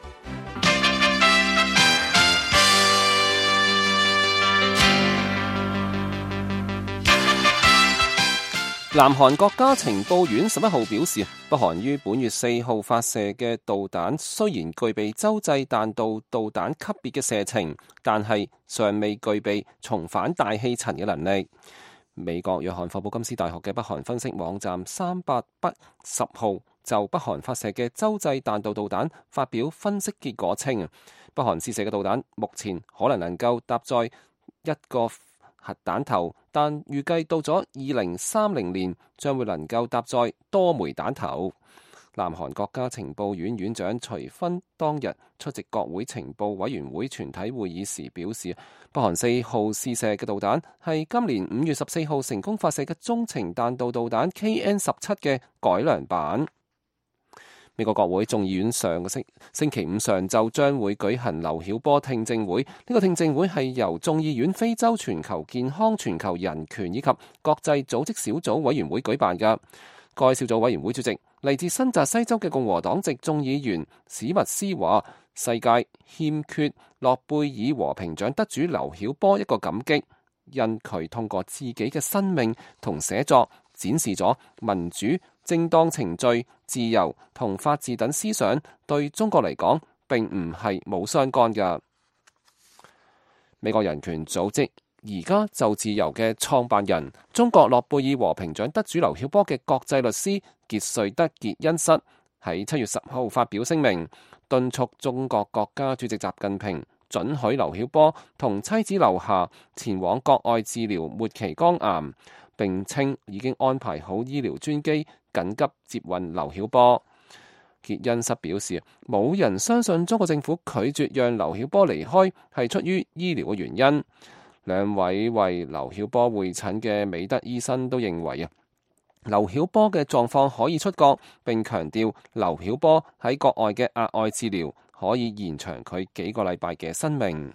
南韓國家情報院11號表示，北韓於本月4號發射嘅導彈雖然具備洲際彈道導彈級別嘅射程，但係尚未具備重返大氣層嘅能力。美國約翰霍普金斯大學嘅北韓分析網站300北10號就北韓發射嘅洲際彈道導彈發表分析結果稱，北韓試射嘅導彈目前可能夠搭載一個核彈頭，但預計到咗2030年將會能夠搭載多枚彈頭。南韓國家情報院院長徐薰當日出席國會情報委員會全體會議時表示，北韓4號試射嘅導彈係今年5月14號成功發射嘅中程彈道導彈 KN-17 嘅改良版。美國國會眾議院上個星期五上晝將會舉行劉曉波聽證會，呢個聽證會係由眾議院非洲全球健康、全球人權以及國際組織小組委員會舉辦嘅。該小組委員會主席嚟自新澤西州嘅共和黨籍眾議員史密斯話，世界欠缺諾貝爾和平獎得主劉曉波一個感激，因佢通過自己嘅生命同寫作展示咗民主、正當程序、自由同法治等思想對中國嚟講並唔係冇相干嘅。美國人權組織而家就自由嘅創辦人、中國諾貝爾和平獎得主劉曉波嘅國際律師傑瑞德傑恩瑟喺7月10號發表聲明，敦促中國國家主席習近平准許劉曉波同妻子劉霞前往國外治療末期肝癌，並稱已經安排好醫療專機緊急接運劉曉波。傑恩瑟表示，冇人相信中國政府拒絕讓劉曉波離開係出於醫療嘅原因。兩位為劉曉波會診嘅美德醫生都認為劉曉波嘅狀況可以出國，並強調劉曉波喺國外嘅額外治療可以延長佢幾個禮拜嘅生命。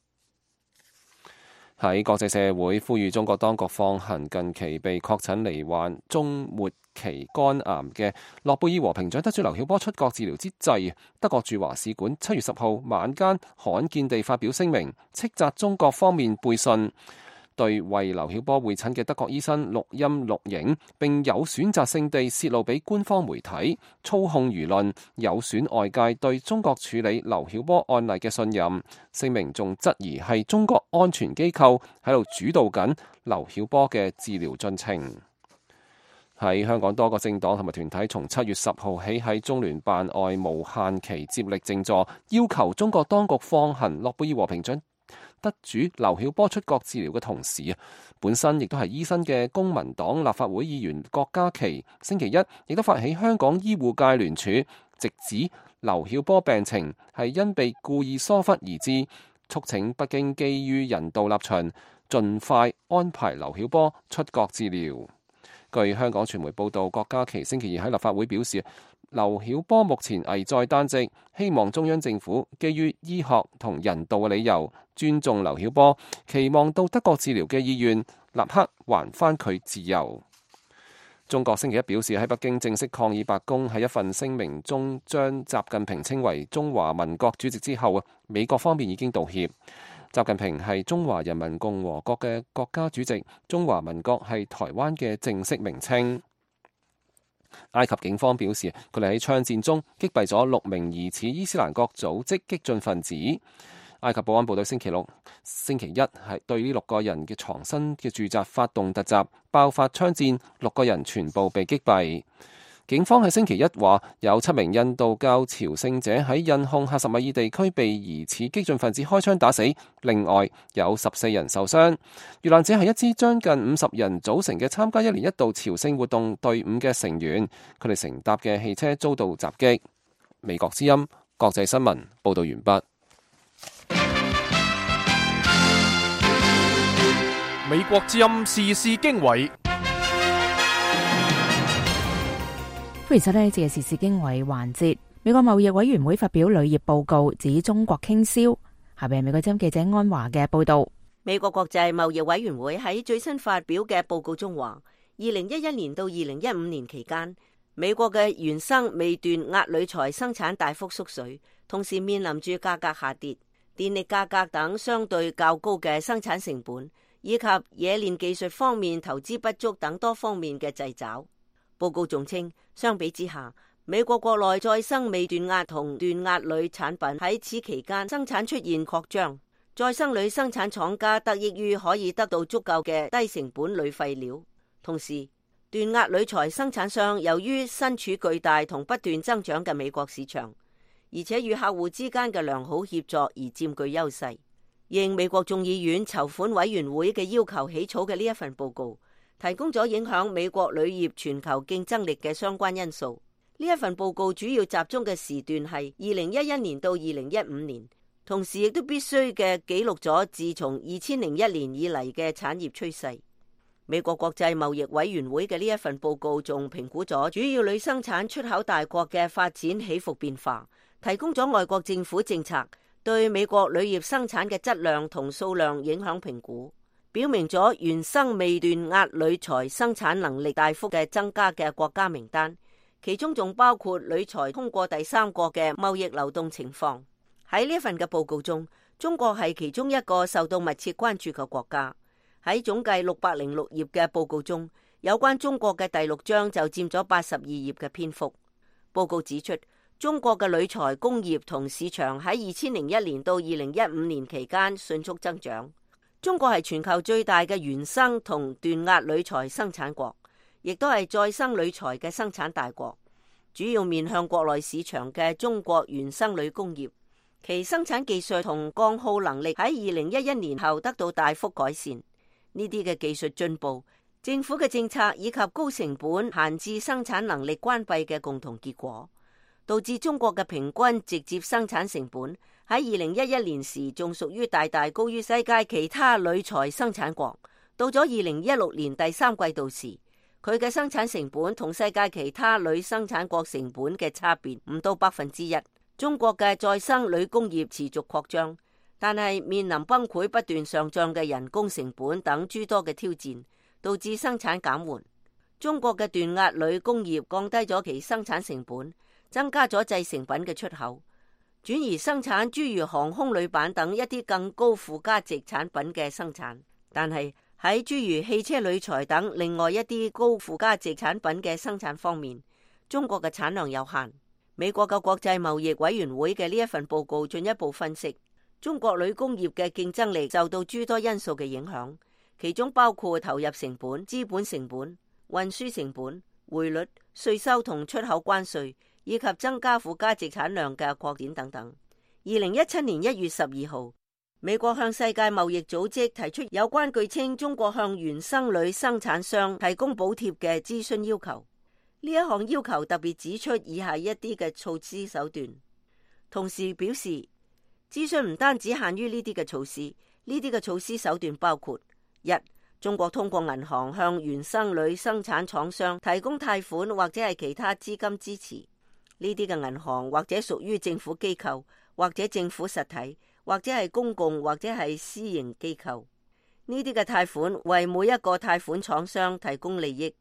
喺國際社會呼籲中國當局放行近期被確診罹患終末期肝癌嘅諾貝爾和平獎得主劉曉波出國治療之際，德國駐華使館7月10號晚間罕見地發表聲明，斥責中國方面背信，對為劉曉波會診嘅德國醫生錄音錄影，並有選擇性地泄露俾官方媒體，操控輿論，有損外界對中國處理劉曉波案例嘅信任。聲明仲質疑係中國安全機構喺度主導緊劉曉波嘅治療進程。喺香港多個政黨同埋團體從7月10號起喺中聯辦外無限期接力靜坐，要求中國當局放行諾貝爾和平獎得主劉曉波出國治療嘅同時，本身亦都係醫生嘅公民黨立法會議員郭家麒星期一亦都發起香港醫護界聯署，直指劉曉波病情係因被故意疏忽而致，促請北京基於人道立場，盡快安排劉曉波出國治療。據香港傳媒報道，郭家麒星期二喺立法會表示，劉曉波目前危在旦夕，希望中央政府基於醫學同人道嘅理由，尊重劉曉波期望到德國治療嘅意願，立刻還返佢自由。 中國星期一表示喺北京正式抗議白宮喺一份聲明中將習近平稱為中華民國主席之後，美國方面已經道歉。習近平係中華人民共和國嘅國家主席，中華民國係台灣嘅正式名稱。埃及警方表示，佢哋喺槍戰中擊斃咗6名疑似伊斯蘭國組織激進分子。埃及保安部隊星期一係對呢6個人嘅藏身嘅住宅發動突襲，爆發槍戰，6個人全部被擊斃。警方喺星期一話，有7名印度教朝聖者喺印控喀什米爾地區被疑似激進分子開槍打死，另外有14人受傷。遇難者係一支將近50人組成嘅參加1年1度朝聖活動隊伍嘅成員，佢哋乘搭嘅汽車遭到襲擊。美國之音國際新聞報道完畢。 美國之音時事經緯。 歡迎收聽呢節嘅時事經緯環節。美國貿易委員會發表旅業報告，指中國傾銷。下邊係美國之音記者安華嘅報道。 美國國際貿易委員會喺最新發表嘅報告中話，2011年到2015年期間，美國嘅原生微段壓鋁材生產大幅縮水，同時面臨住價格下跌、電力價格等相對較高嘅生產成本，以及冶煉技術方面投資不足等多方面嘅掣肘。報告仲稱，相比之下，美國國內再生微段壓同段壓鋁產品喺此期間生產出現擴張，再生鋁生產廠家得益於可以得到足夠嘅低成本鋁廢料。同時，段壓鋁材生產商由於身處巨大同不斷增長嘅美國市場，而且與客戶之間嘅良好協作而佔據優勢。應美國眾議院籌款委員會嘅要求起草嘅呢一份報告，提供咗影響美國鋁業全球競爭力嘅相關因素。呢一份報告主要集中嘅時段係2011年到2015年，同時亦都必須嘅記錄咗自從2001年以嚟嘅產業趨勢。美國國際貿易委員會嘅呢一份報告仲評估咗主要鋁生產出口大國嘅發展起伏變化，提供咗外國政府政策對美國鋁業生產嘅質量同數量影響評估，表明咗原生微段壓鋁材生產能力大幅嘅增加嘅國家名單，其中仲包括鋁材通過第三國嘅貿易流動情況。喺呢一份嘅報告中，中國係其中一個受到密切關注嘅國家。喺總計606頁嘅報告中，有關中國嘅第6章就佔咗82頁嘅篇幅。報告指出，中國嘅鋁材工業同市場喺2001年到2015年期間迅速增長。中國係全球最大嘅原生同段壓鋁材生產國，亦都係再生鋁材嘅生產大國。主要面向國內市場嘅中國原生鋁工業，其生產技術同鋼耗能力喺2011年後得到大幅改善。呢啲嘅技術進步、政府嘅政策以及高成本限制生產能力關閉嘅共同結果，導致中國嘅平均直接生產成本喺2011年時仲屬於大大高於世界其他鋁材生產國。到咗2016年第3季度時，佢嘅生產成本同世界其他鋁生產國成本嘅差別唔到1%。中國嘅再生鋁工業持續擴張，但係面臨崩潰不斷上漲嘅人工成本等諸多嘅挑戰，導致生產減緩。中國嘅段壓鋁工業降低咗其生產成本，增加咗製成品嘅出口，轉移生產諸如航空鋁板等一啲更高附加值產品嘅生產。但係喺諸如汽車鋁材等另外一啲高附加值產品嘅生產方面，中國嘅產量有限。美國嘅國際貿易委員會嘅呢一份報告進一步分析，中國鋁工業嘅競爭力受到諸多因素嘅影響，其中包括投入成本、資本成本、運輸成本、匯率、稅收同出口關稅，以及增加附加值產量嘅擴展等等。2017年1月12號，美國向世界貿易組織提出有關據稱中國向原生鋁生產商提供補貼嘅諮詢要求。呢一項要求特別指出以下一啲嘅措施手段，同時表示諮詢唔單止限於呢啲嘅措施，呢啲嘅措施手段包括： 1. 中國通過銀行向原生鋁生產廠商提供貸款或者係其他資金支持，呢啲嘅銀行或者屬於政府機構，或者政府實體，或者係公共或者係私營機構。呢啲嘅貸款為每一個貸款廠商提供利益。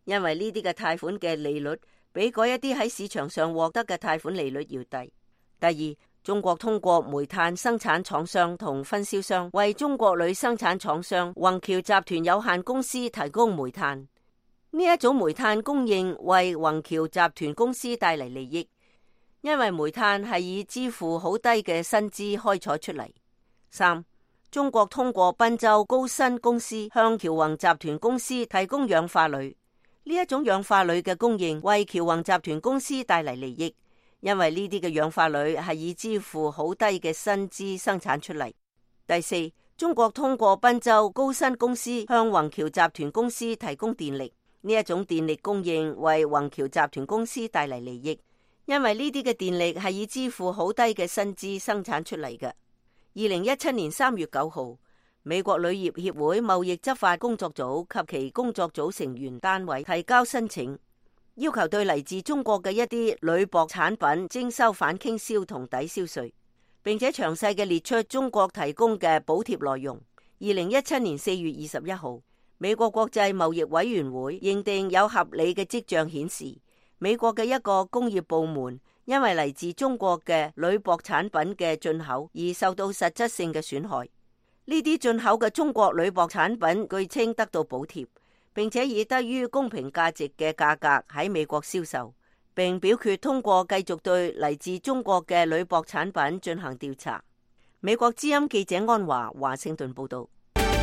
因為呢啲嘅貸款嘅利率比嗰一啲喺市場上獲得嘅貸款利率要低。第二，中國通過煤炭生產廠商同分銷商為中國鋁生產廠商宏橋集團有限公司提供煤炭。呢一種煤炭供應為宏橋集團公司帶嚟利益，因為煤炭係以支付好低嘅薪資開採出嚟。三，中國通過賓州高新公司向僑宏集團公司提供氧化鋁。呢一種氧化鋁嘅供應為僑宏集團公司帶嚟利益，因為呢啲嘅氧化鋁係以支付好低嘅薪資生產出嚟。第四，中國通過賓州高新公司向宏橋集團公司提供電力。呢一種電力供應為宏橋集團公司帶嚟利益，因為呢啲嘅電力係以支付好低嘅薪資生產出嚟嘅。2017年3月9號，美國鋁業協會貿易執法工作組及其工作組成員單位提交申請，要求對嚟自中國嘅一啲鋁箔產品徵收反傾銷同抵銷稅，並且詳細嘅列出中國提供嘅補貼內容。2017年4月21號，美國國際貿易委員會認定有合理嘅跡象顯示，美國嘅一個工業部門因為嚟自中國嘅鋁箔產品嘅進口而受到實質性嘅損害。呢啲進口嘅中國鋁箔產品據稱得到補貼，並且以低於公平價值嘅價格喺美國銷售，並表決通過繼續對嚟自中國嘅鋁箔產品進行調查。美國之音記者安華華盛頓報道。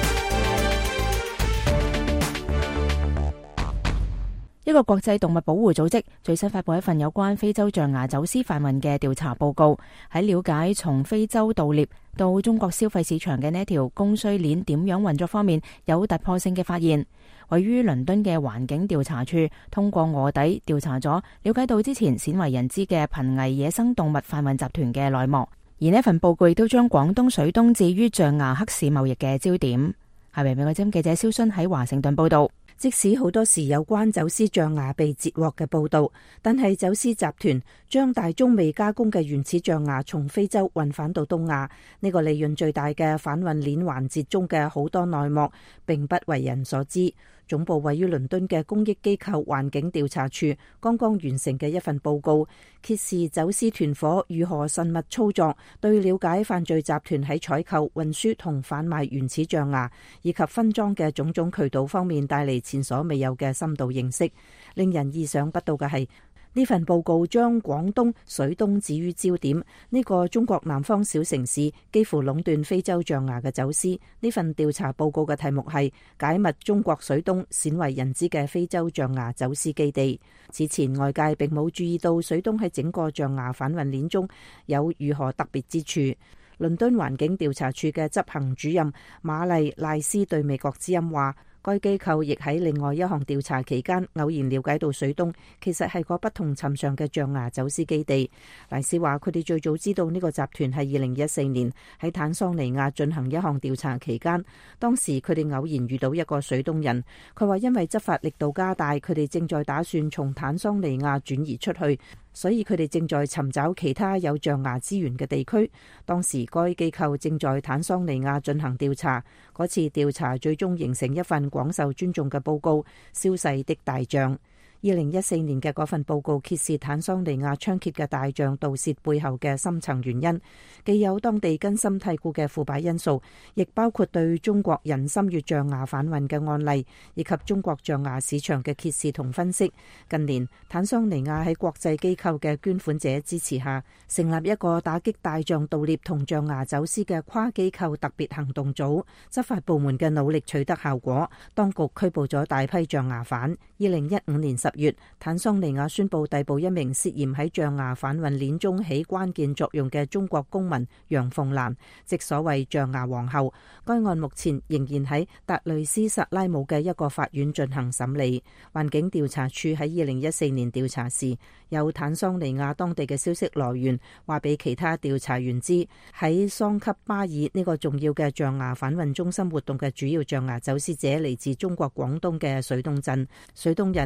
一個國際動物保護組織最新發布一份有關非洲象牙走私販運嘅調查報告，喺了解從非洲盜獵到中國消費市場嘅呢一條供需鏈點樣運作方面，有突破性嘅發現。位於倫敦嘅環境調查處通過臥底調查咗，了解到之前鮮為人知嘅瀕危野生動物販運集團嘅內幕。而呢份報告亦都將廣東水東置於象牙黑市貿易嘅焦點。下面美國之音記者蕭순喺華盛頓報道。 即使好多時有關走私象牙被截獲嘅報道，但係走私集團將大宗未加工嘅原始象牙從非洲運返到東亞，呢個利潤最大嘅販運鏈環節中嘅好多內幕並不為人所知。總部位於倫敦嘅公益機構環境調查處剛剛完成嘅一份報告，揭示走私團夥如何慎密操作，對了解犯罪集團喺採購、運輸同販賣原始象牙以及分裝嘅種種渠道方面帶嚟前所未有嘅深度認識。令人意想不到嘅係，呢份報告將廣東水東置於焦點，呢個中國南方小城市幾乎壟斷非洲象牙嘅走私。呢份調查報告嘅題目係解密中國水東鮮為人知嘅非洲象牙走私基地。此前外界並冇注意到水東喺整個象牙販運鏈中有如何特別之處。倫敦環境調查處嘅執行主任瑪麗賴斯對美國之音話，該機構亦喺另外一項調查期間偶然了解到水東其實係個不同尋常嘅象牙走私基地。賴斯話佢哋最早知道呢個集團係2014年喺坦桑尼亞進行一項調查期間，當時佢哋偶然遇到一個水東人。佢話因為執法力度加大，佢哋正在打算從坦桑尼亞轉移出去，所以佢哋正在尋找其他有象牙資源嘅地區。當時該機構正在坦桑尼亞進行調查，嗰次調查最終形成一份廣受尊重嘅報告《消逝的大象》。2014年嘅嗰份報告揭示坦桑尼亞猖獗嘅大象盜竊背後嘅深層原因，既有當地根深蒂固嘅腐敗因素，亦包括對中國人參與象牙販運嘅案例，以及中國象牙市場嘅揭示同分析。近年，坦桑尼亞喺國際機構嘅捐款者支持下，成立一個打擊大象盜獵同象牙走私嘅跨機構特別行動組，執法部門嘅努力取得效果，當局拘捕咗大批象牙販。2015年10月，坦桑尼亞宣布逮捕一名涉嫌喺象牙販運鏈中起關鍵作用嘅中國公民楊鳳蘭，即所謂象牙皇后。該案目前仍然喺達雷斯薩拉姆嘅一個法院進行審理。環境調查處喺2014年調查時，有坦桑尼亞當地嘅消息來源話俾其他調查員知，喺桑給巴爾呢個重要嘅象牙販運中心活動嘅主要象牙走私者嚟自中國廣東嘅水東鎮。水東人喺桑給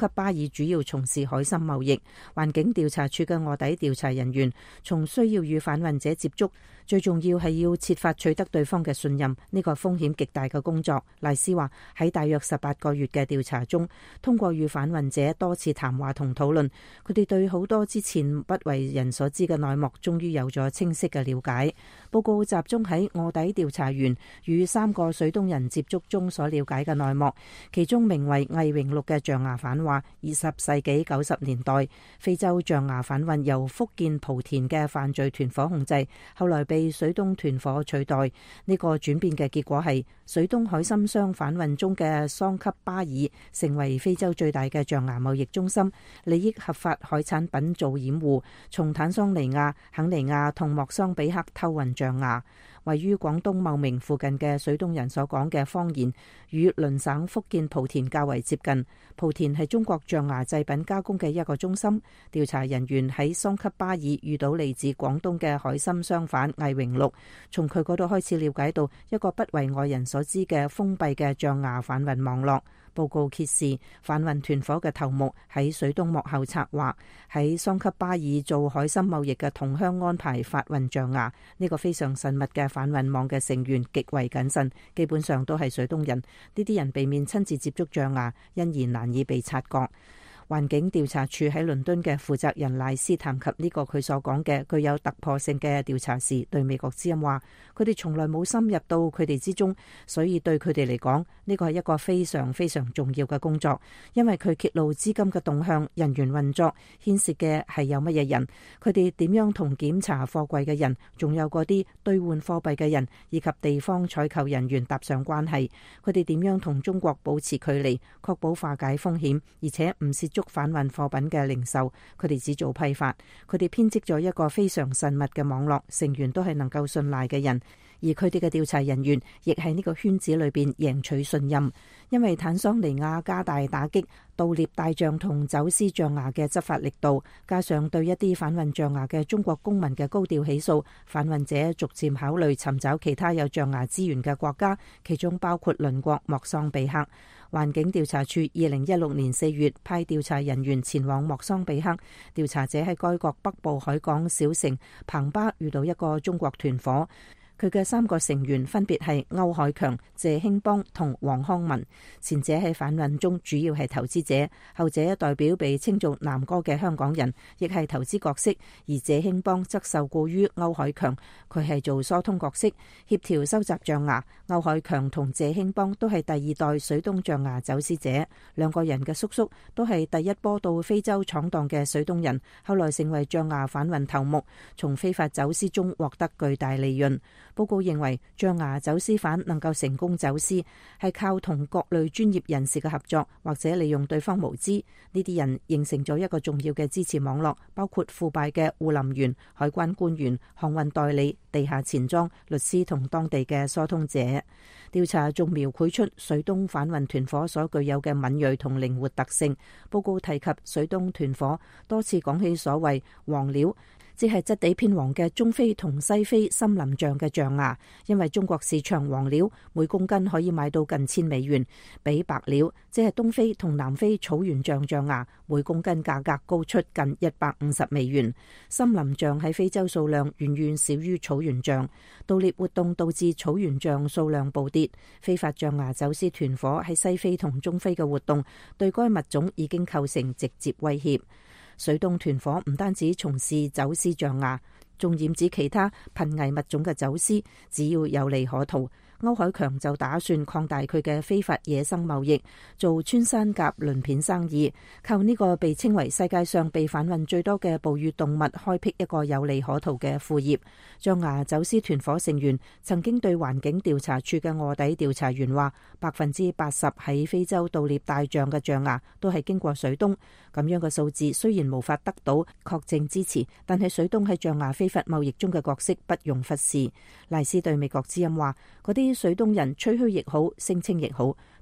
級巴爾主要從事海參貿易。環境調查處嘅臥底調查人員從需要與販運者接觸，最重要係要設法取得對方嘅信任，呢個風險極大嘅工作。賴斯話喺大約18個月嘅調查中，通過與販運者多次談話同討論，佢哋對好多之前不為人所知嘅內幕終於有咗清晰嘅了解。報告集中喺臥底調查員與3個水東人接觸中所了解嘅內幕，其中名為魏榮祿嘅象牙販話20世紀90年代非洲象牙販運由福建莆田嘅犯罪團伙控制，後來被水東團伙取代。呢個轉變嘅結果係水東海參商販運中嘅桑給巴爾成為非洲最大嘅象牙貿易中心，利益合法海產品做掩護，從坦桑尼亞、肯尼亞同莫桑比克偷運象牙。位於廣東茂名附近嘅水東人所講嘅方言，與鄰省福建莆田較為接近。莆田係中國象牙製品加工嘅一個中心。調查人員喺桑給巴爾遇到嚟自廣東嘅海參商販魏榮祿，從佢嗰度開始了解到一個不為外人所知嘅封閉嘅象牙販運網絡。報告揭示，販運團伙嘅頭目喺水東幕後策劃，喺桑給巴爾做海參貿易嘅同鄉安排發運象牙。呢個非常慎密嘅販運網嘅成員極為謹慎，基本上都係水東人。呢啲人避免親自接觸象牙，因而難以被察覺。環境調查處喺倫敦嘅負責人賴斯談及呢個佢所講嘅具有突破性嘅調查時，對美國之音話：佢哋從來冇深入到佢哋之中，所以對佢哋嚟講，呢個係一個非常非常重要嘅工作，因為佢揭露資金嘅動向、人員運作，牽涉嘅係有乜嘢人，佢哋點樣同檢查貨櫃嘅人，仲有嗰啲兌換貨幣嘅人，以及地方採購人員搭上關係，佢哋點樣同中國保持距離，確保化解風險，而且唔涉足販運貨品嘅零售，佢哋只做批發，佢哋編織咗一個非常慎密嘅網絡，成員都係能夠信賴嘅人，而佢哋嘅調查人員亦喺呢個圈子裏邊贏取信任。因為坦桑尼亞加大打擊盜獵大象同走私象牙嘅執法力度，加上對一啲販運象牙嘅中國公民嘅高調起訴，販運者逐漸考慮尋找其他有象牙資源嘅國家，其中包括鄰國莫桑比克。環境調查處2016年4月派調查人員前往莫桑比克，調查者喺該國北部海港小城彭巴遇到一個中國團伙。佢嘅3個成員分別係歐海強、謝興邦同黃康文。前者喺販運中主要係投資者，後者代表被稱做南哥嘅香港人，亦係投資角色。而謝興邦則受雇於歐海強，佢係做疏通角色，協調收集象牙。歐海強同謝興邦都係第2代水東象牙走私者，兩個人嘅叔叔都係第一波到非洲闖蕩嘅水東人，後來成為象牙販運頭目，從非法走私中獲得巨大利潤。報告認為，象牙走私犯能夠成功走私，係靠同各類專業人士嘅合作，或者利用對方無知。呢啲人形成咗一個重要嘅支持網絡，包括腐敗嘅護林員、海關官員、航運代理、地下錢莊、律師同當地嘅疏通者。調查仲描繪出水東販運團伙所具有嘅敏銳同靈活特性。報告提及水東團伙多次講起所謂黃料，即係質地偏黃嘅中非同西非森林象嘅象牙，因為中國市場黃料每公斤可以買到近$1000，比白料即係東非同南非草原象象牙每公斤價格高出近$150。森林象喺非洲數量遠遠少於草原象，盜獵活動導致草原象數量暴跌。非法象牙走私團伙喺西非同中非嘅活動，對該物種已經構成直接威脅。水東團伙唔單止從事走私象牙，仲染指其他瀕危物種嘅走私，只要有利可圖。歐海強就打算擴大佢嘅非法野生貿易，做穿山甲鱗片生意，靠呢個被稱為世界上被販運最多嘅哺乳動物，開闢一個有利可圖嘅副業。象牙走私團伙成員曾經對環境調查處嘅臥底調查員話，80%喺非洲盜獵大象嘅象牙都係經過水東。咁樣嘅數字雖然無法得到確證支持，但係水東喺象牙非法貿易中嘅角色不容忽視。賴斯對美國之音話，嗰啲水東人吹噓亦好，聲稱亦好，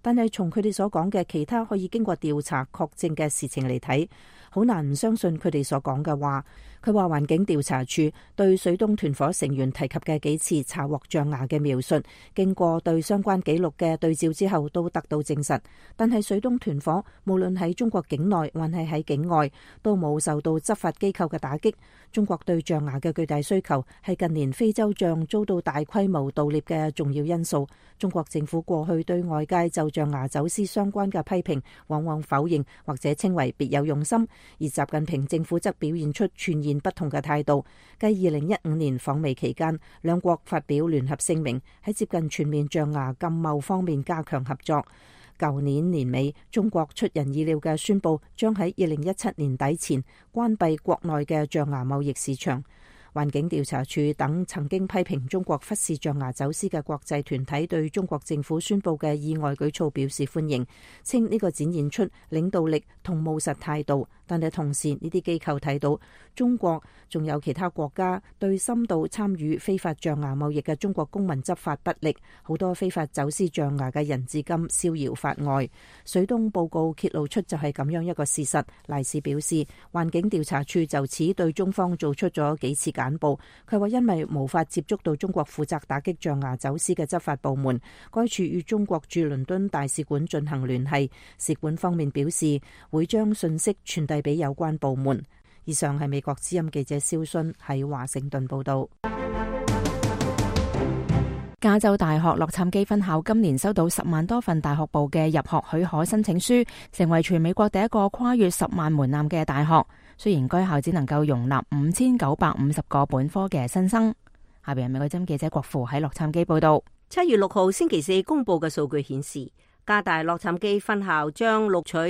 但係從佢哋所講嘅其他可以經過調查確證嘅事情嚟睇，好難唔相信佢哋所講嘅話。佢話環境調查處對水東團伙成員提及嘅幾次查獲象牙嘅描述，經過對相關記錄嘅對照之後，都得到證實。但係水東團伙無論喺中國境內還係喺境外，都冇受到執法機構嘅打擊。中國對象牙嘅巨大需求係近年非洲象遭到大規模盜獵嘅重要因素。中國政府過去對外界就象牙走私相關嘅批評，往往否認或者稱為別有用心，而習近平政府則表現出全然不同嘅態度。繼2015年訪美期間，兩國發表聯合聲明，喺接近全面象牙禁貿方面加強合作。舊年年尾，中國出人意料嘅宣布，將喺2017年底前關閉國內嘅象牙貿易市場。環境調查處等曾經批評中國忽視象牙走私嘅國際團體對中國政府宣布嘅意外舉措表示歡迎，稱呢個展現出領導力同務實態度。但係同時，呢啲機構睇到中國仲有其他國家對深度參與非法象牙貿易嘅中國公民執法不力，好多非法走私象牙嘅人至今逍遙法外。水東報告揭露出就係咁樣一個事實。賴斯表示，環境調查處就此對中方做出咗幾次簡報。佢話因為無法接觸到中國負責打擊象牙走私嘅執法部門，該處與中國駐倫敦大使館進行聯繫，使館方面表示會將信息傳遞俾有關部門。以上係美國之音記者蕭순喺華盛頓報道。 加州大學洛杉磯分校今年收到10萬多份大學部嘅入學許可申請書，成為全美國第一個跨越10萬門檻嘅大學。雖然該校只能夠容納5950個本科嘅新生。下邊係美國之音記者郭富喺洛杉磯報道。 7月6號星期四公布嘅數據顯示，加大洛杉磯分校將錄取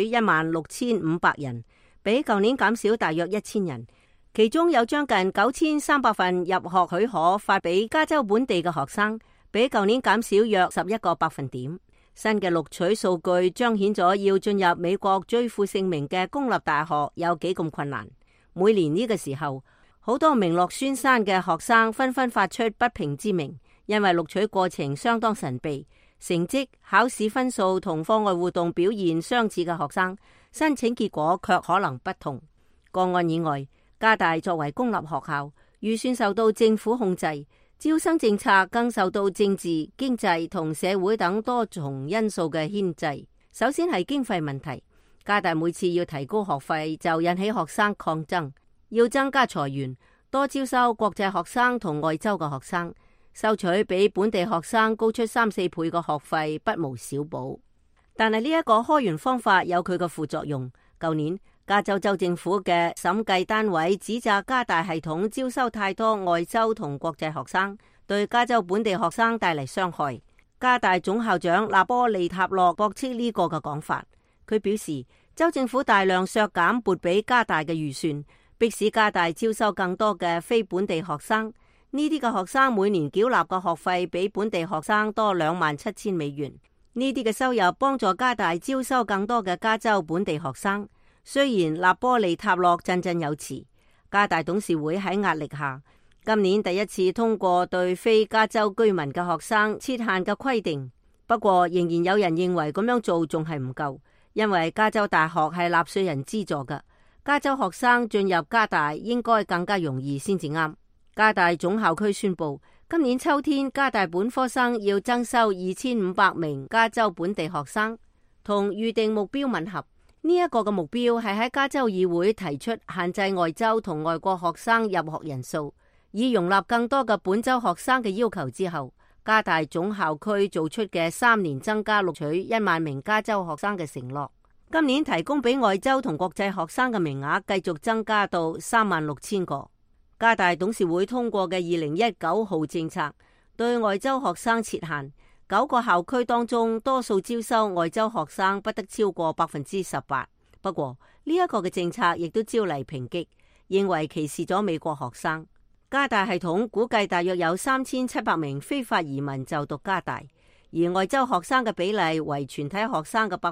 16500人，比舊年減少大約1000人。其中有將近9300份入學許可發俾加州本地嘅學生，比舊年減少約11個百分點。新嘅錄取數據彰顯咗要進入美國最負盛名嘅公立大學有幾咁困難。每年呢個時候，好多名落孫山嘅學生紛紛發出不平之鳴，因為錄取過程相當神秘，成績、考試分數同課外活動表現相似嘅學生，申請結果卻可能不同。個案以外，加大作為公立學校，預算受到政府控制，招生政策更受到政治、經濟同社會等多重因素嘅牽制。首先係經費問題，加大每次要提高學費就引起學生抗爭，要增加財源，多招收國際學生同外州嘅學生，收取比本地學生高出3-4倍嘅學費不無小補。但係呢一個開源方法有佢嘅副作用。舊年加州州政府嘅審計單位指責加大系統招收太多外州同國際學生，對加州本地學生帶嚟傷害。加大總校長納波利塔洛駁斥呢個嘅講法，佢表示州政府大量削減撥俾加大嘅預算，迫使加大招收更多嘅非本地學生。呢啲嘅學生每年繳納嘅學費比本地學生多$27,000。呢啲嘅收入幫助加大招收更多嘅加州本地學生。雖然納波利塔洛振振有詞，加大董事會喺壓力下，今年第一次通過對非加州居民嘅學生設限嘅規定。不過仍然有人認為咁樣做仲係唔夠，因為加州大學係納稅人資助嘅，加州學生進入加大應該更加容易先至啱。加大總校區宣布，今年秋天加大本科生要增收2500名加州本地學生，同預定目標吻合。呢一個嘅目標係喺加州議會提出限制外州同外國學生入學人數，以容納更多嘅本州學生嘅要求之後，加大總校區做出嘅3年增加錄取1萬名加州學生嘅承諾。今年提供俾外州同國際學生嘅名額繼續增加到36000個。加大董事會通過嘅2019號政策對外州學生設限。9個校區當中，多數招收外州學生不得超過18%。不過呢一個嘅政策亦都招嚟抨擊，認為歧視咗美國學生。加大系統估計大約有3700名非法移民就讀加大，而外州學生嘅比例為全體學生嘅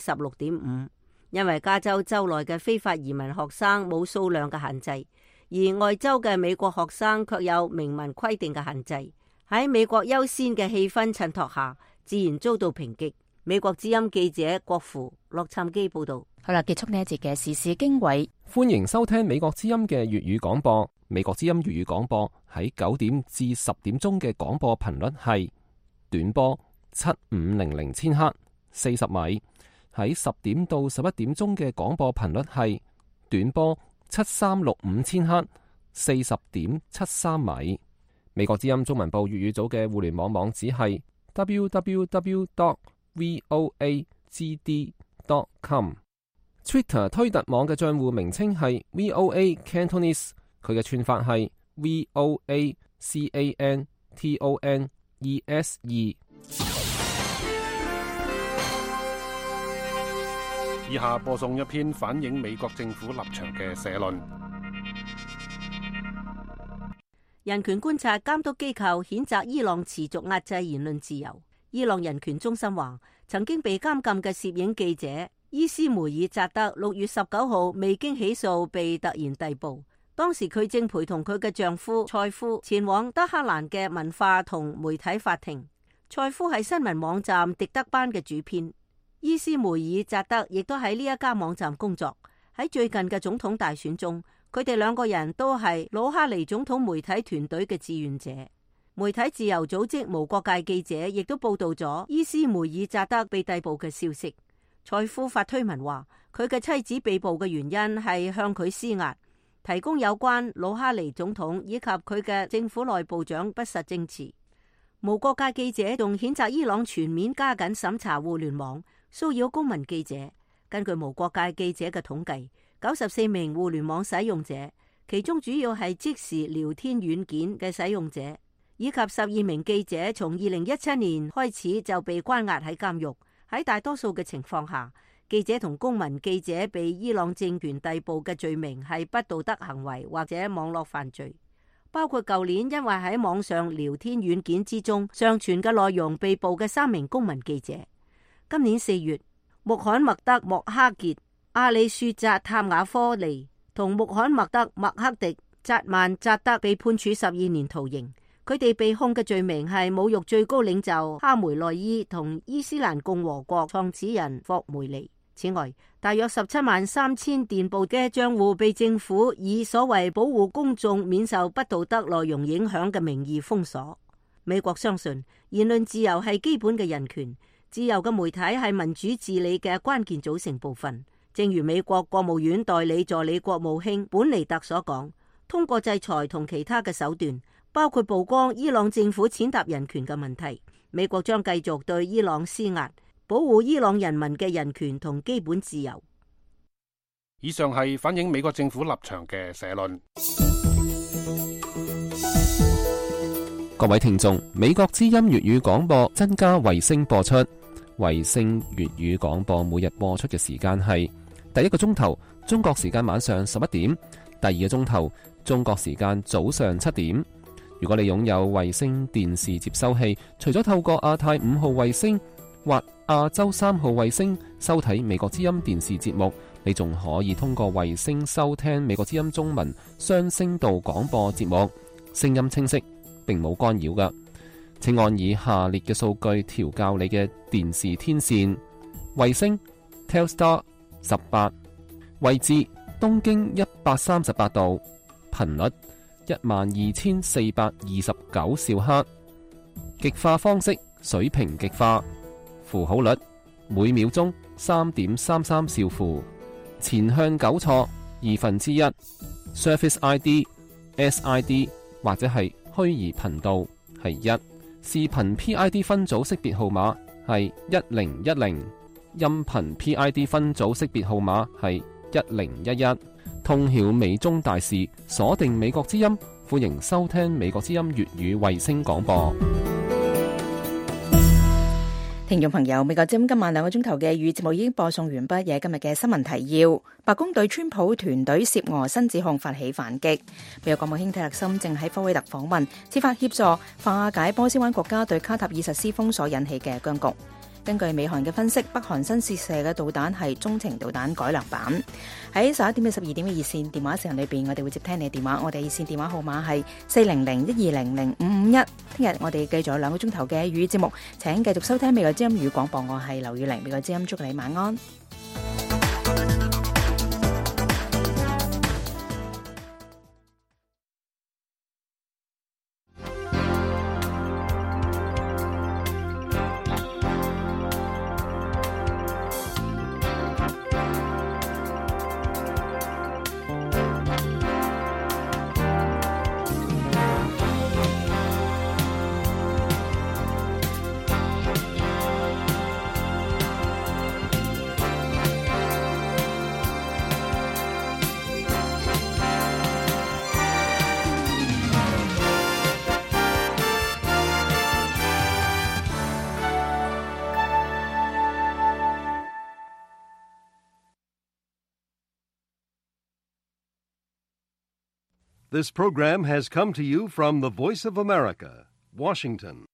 16.5%。因為加州州內嘅非法移民學生冇數量嘅限制，而外州嘅美國學生卻有明文規定嘅限制。喺美國優先嘅氣氛襯托下，自然遭到抨擊。 美國之音記者郭芙洛杉磯報道。 好啦，結束呢一節嘅時事經緯。 歡迎收聽美國之音嘅粵語廣播。美國之音粵語廣播喺9點至10點鐘嘅廣播頻率係短波7500千赫40米，喺10點到11點鐘嘅廣播頻率係短波7365千赫40.73米。美國之音中文部粵語組嘅互聯網網址係 www.voagd.com。Twitter 推特網嘅賬戶名稱係 VOA Cantonese， 佢嘅串法係 VOACANTONESE。 以下播送一篇反映美國政府立場嘅社論。 人權觀察監督機構譴責伊朗持續壓制言論自由。伊朗人權中心話，曾經被監禁嘅攝影記者伊斯梅爾扎德6月19號未經起訴被突然逮捕，當時佢正陪同佢嘅丈夫塞夫前往德黑蘭嘅文化同媒體法庭。塞夫係新聞網站迪德班嘅主編，伊斯梅爾扎德亦都喺呢一家網站工作。喺最近嘅總統大選中，佢哋兩個人都係魯哈尼總統媒體團隊嘅志願者。媒體自由組織無國界記者亦都報道咗伊斯梅爾扎德被逮捕嘅消息。塞夫發推文話，佢嘅妻子被捕嘅原因係向佢施壓，提供有關魯哈尼總統以及佢嘅政府內部長不實證詞。無國界記者仲譴責伊朗全面加緊審查互聯網，騷擾公民記者。根據無國界記者嘅統計，94名互聯網使用者，其中主要係即時聊天軟件嘅使用者，以及12名記者從2017年開始就被關押喺監獄。喺大多數嘅情況下，記者同公民記者被伊朗政權逮捕嘅罪名係不道德行為或者網絡犯罪，包括舊年因為喺網上聊天軟件之中上傳嘅內容被捕嘅3名公民記者。今年4月，穆罕默德莫哈傑、阿里舒扎塔瓦科尼同穆罕默德麥克迪扎曼扎德被判處12年徒刑。佢哋被控嘅罪名係侮辱最高領袖哈梅內伊同伊斯蘭共和國創始人霍梅尼。此外，大約173000電報嘅賬戶被政府以所謂保護公眾免受不道德內容影響嘅名義封鎖。美國相信言論自由係基本嘅人權，自由嘅媒體係民主治理嘅關鍵組成部分。正如美國國務院代理助理國務卿本尼特所講，通過制裁同其他嘅手段，包括曝光伊朗政府踐踏人權嘅問題，美國將繼續對伊朗施壓，保護伊朗人民嘅人權同基本自由。 以上係反映美國政府立場嘅社論。 各位聽眾，美國之音粵語廣播增加衛星播出，衛星粵語廣播每日播出嘅時間係第一個鐘頭中國時間晚上11點，第二個鐘頭中國時間早上7點。如果你擁有衛星電視接收器，除咗透過亞太5號衛星或亞洲3號衛星收睇美國之音電視節目，你仲可以通過衛星收聽美國之音中文雙聲道廣播節目，聲音清晰，並冇干擾㗎。請按以下列嘅數據調校你嘅電視天線：衛星 Telstar 18，位置東經138度，頻率12429兆赫，極化方式水平極化，符號率每秒鐘3.33兆符，前向糾錯1/2， Surface ID SID 或者係虛擬頻道係1，視頻 PID 分組識別號碼係1010，音頻 PID 分組識別號碼係1011。通曉美中大事，鎖定美國之音，歡迎收聽美國之音粵語衛星廣播。 聽眾朋友，美國之音今晚2個鐘頭嘅粵語節目已經播送完畢。嘢今日嘅新聞提要：白宮對川普團隊涉俄新指控發起反擊。美國國務卿蒂勒森正喺科威特訪問，設法協助化解波斯灣國家對卡塔爾實施封鎖引起嘅僵局。 根據美韓嘅分析，北韓新試射嘅導彈係中程導彈改良版。喺11點到12點嘅熱線電話時間裏邊，我哋會接聽你嘅電話。我哋熱線電話號碼係400-120-0551。聽日我哋繼續有2個鐘頭嘅粵語節目，請繼續收聽美國之音語廣播。我係劉宇玲，美國之音祝你晚安。 This program has come to you from the Voice of America, Washington.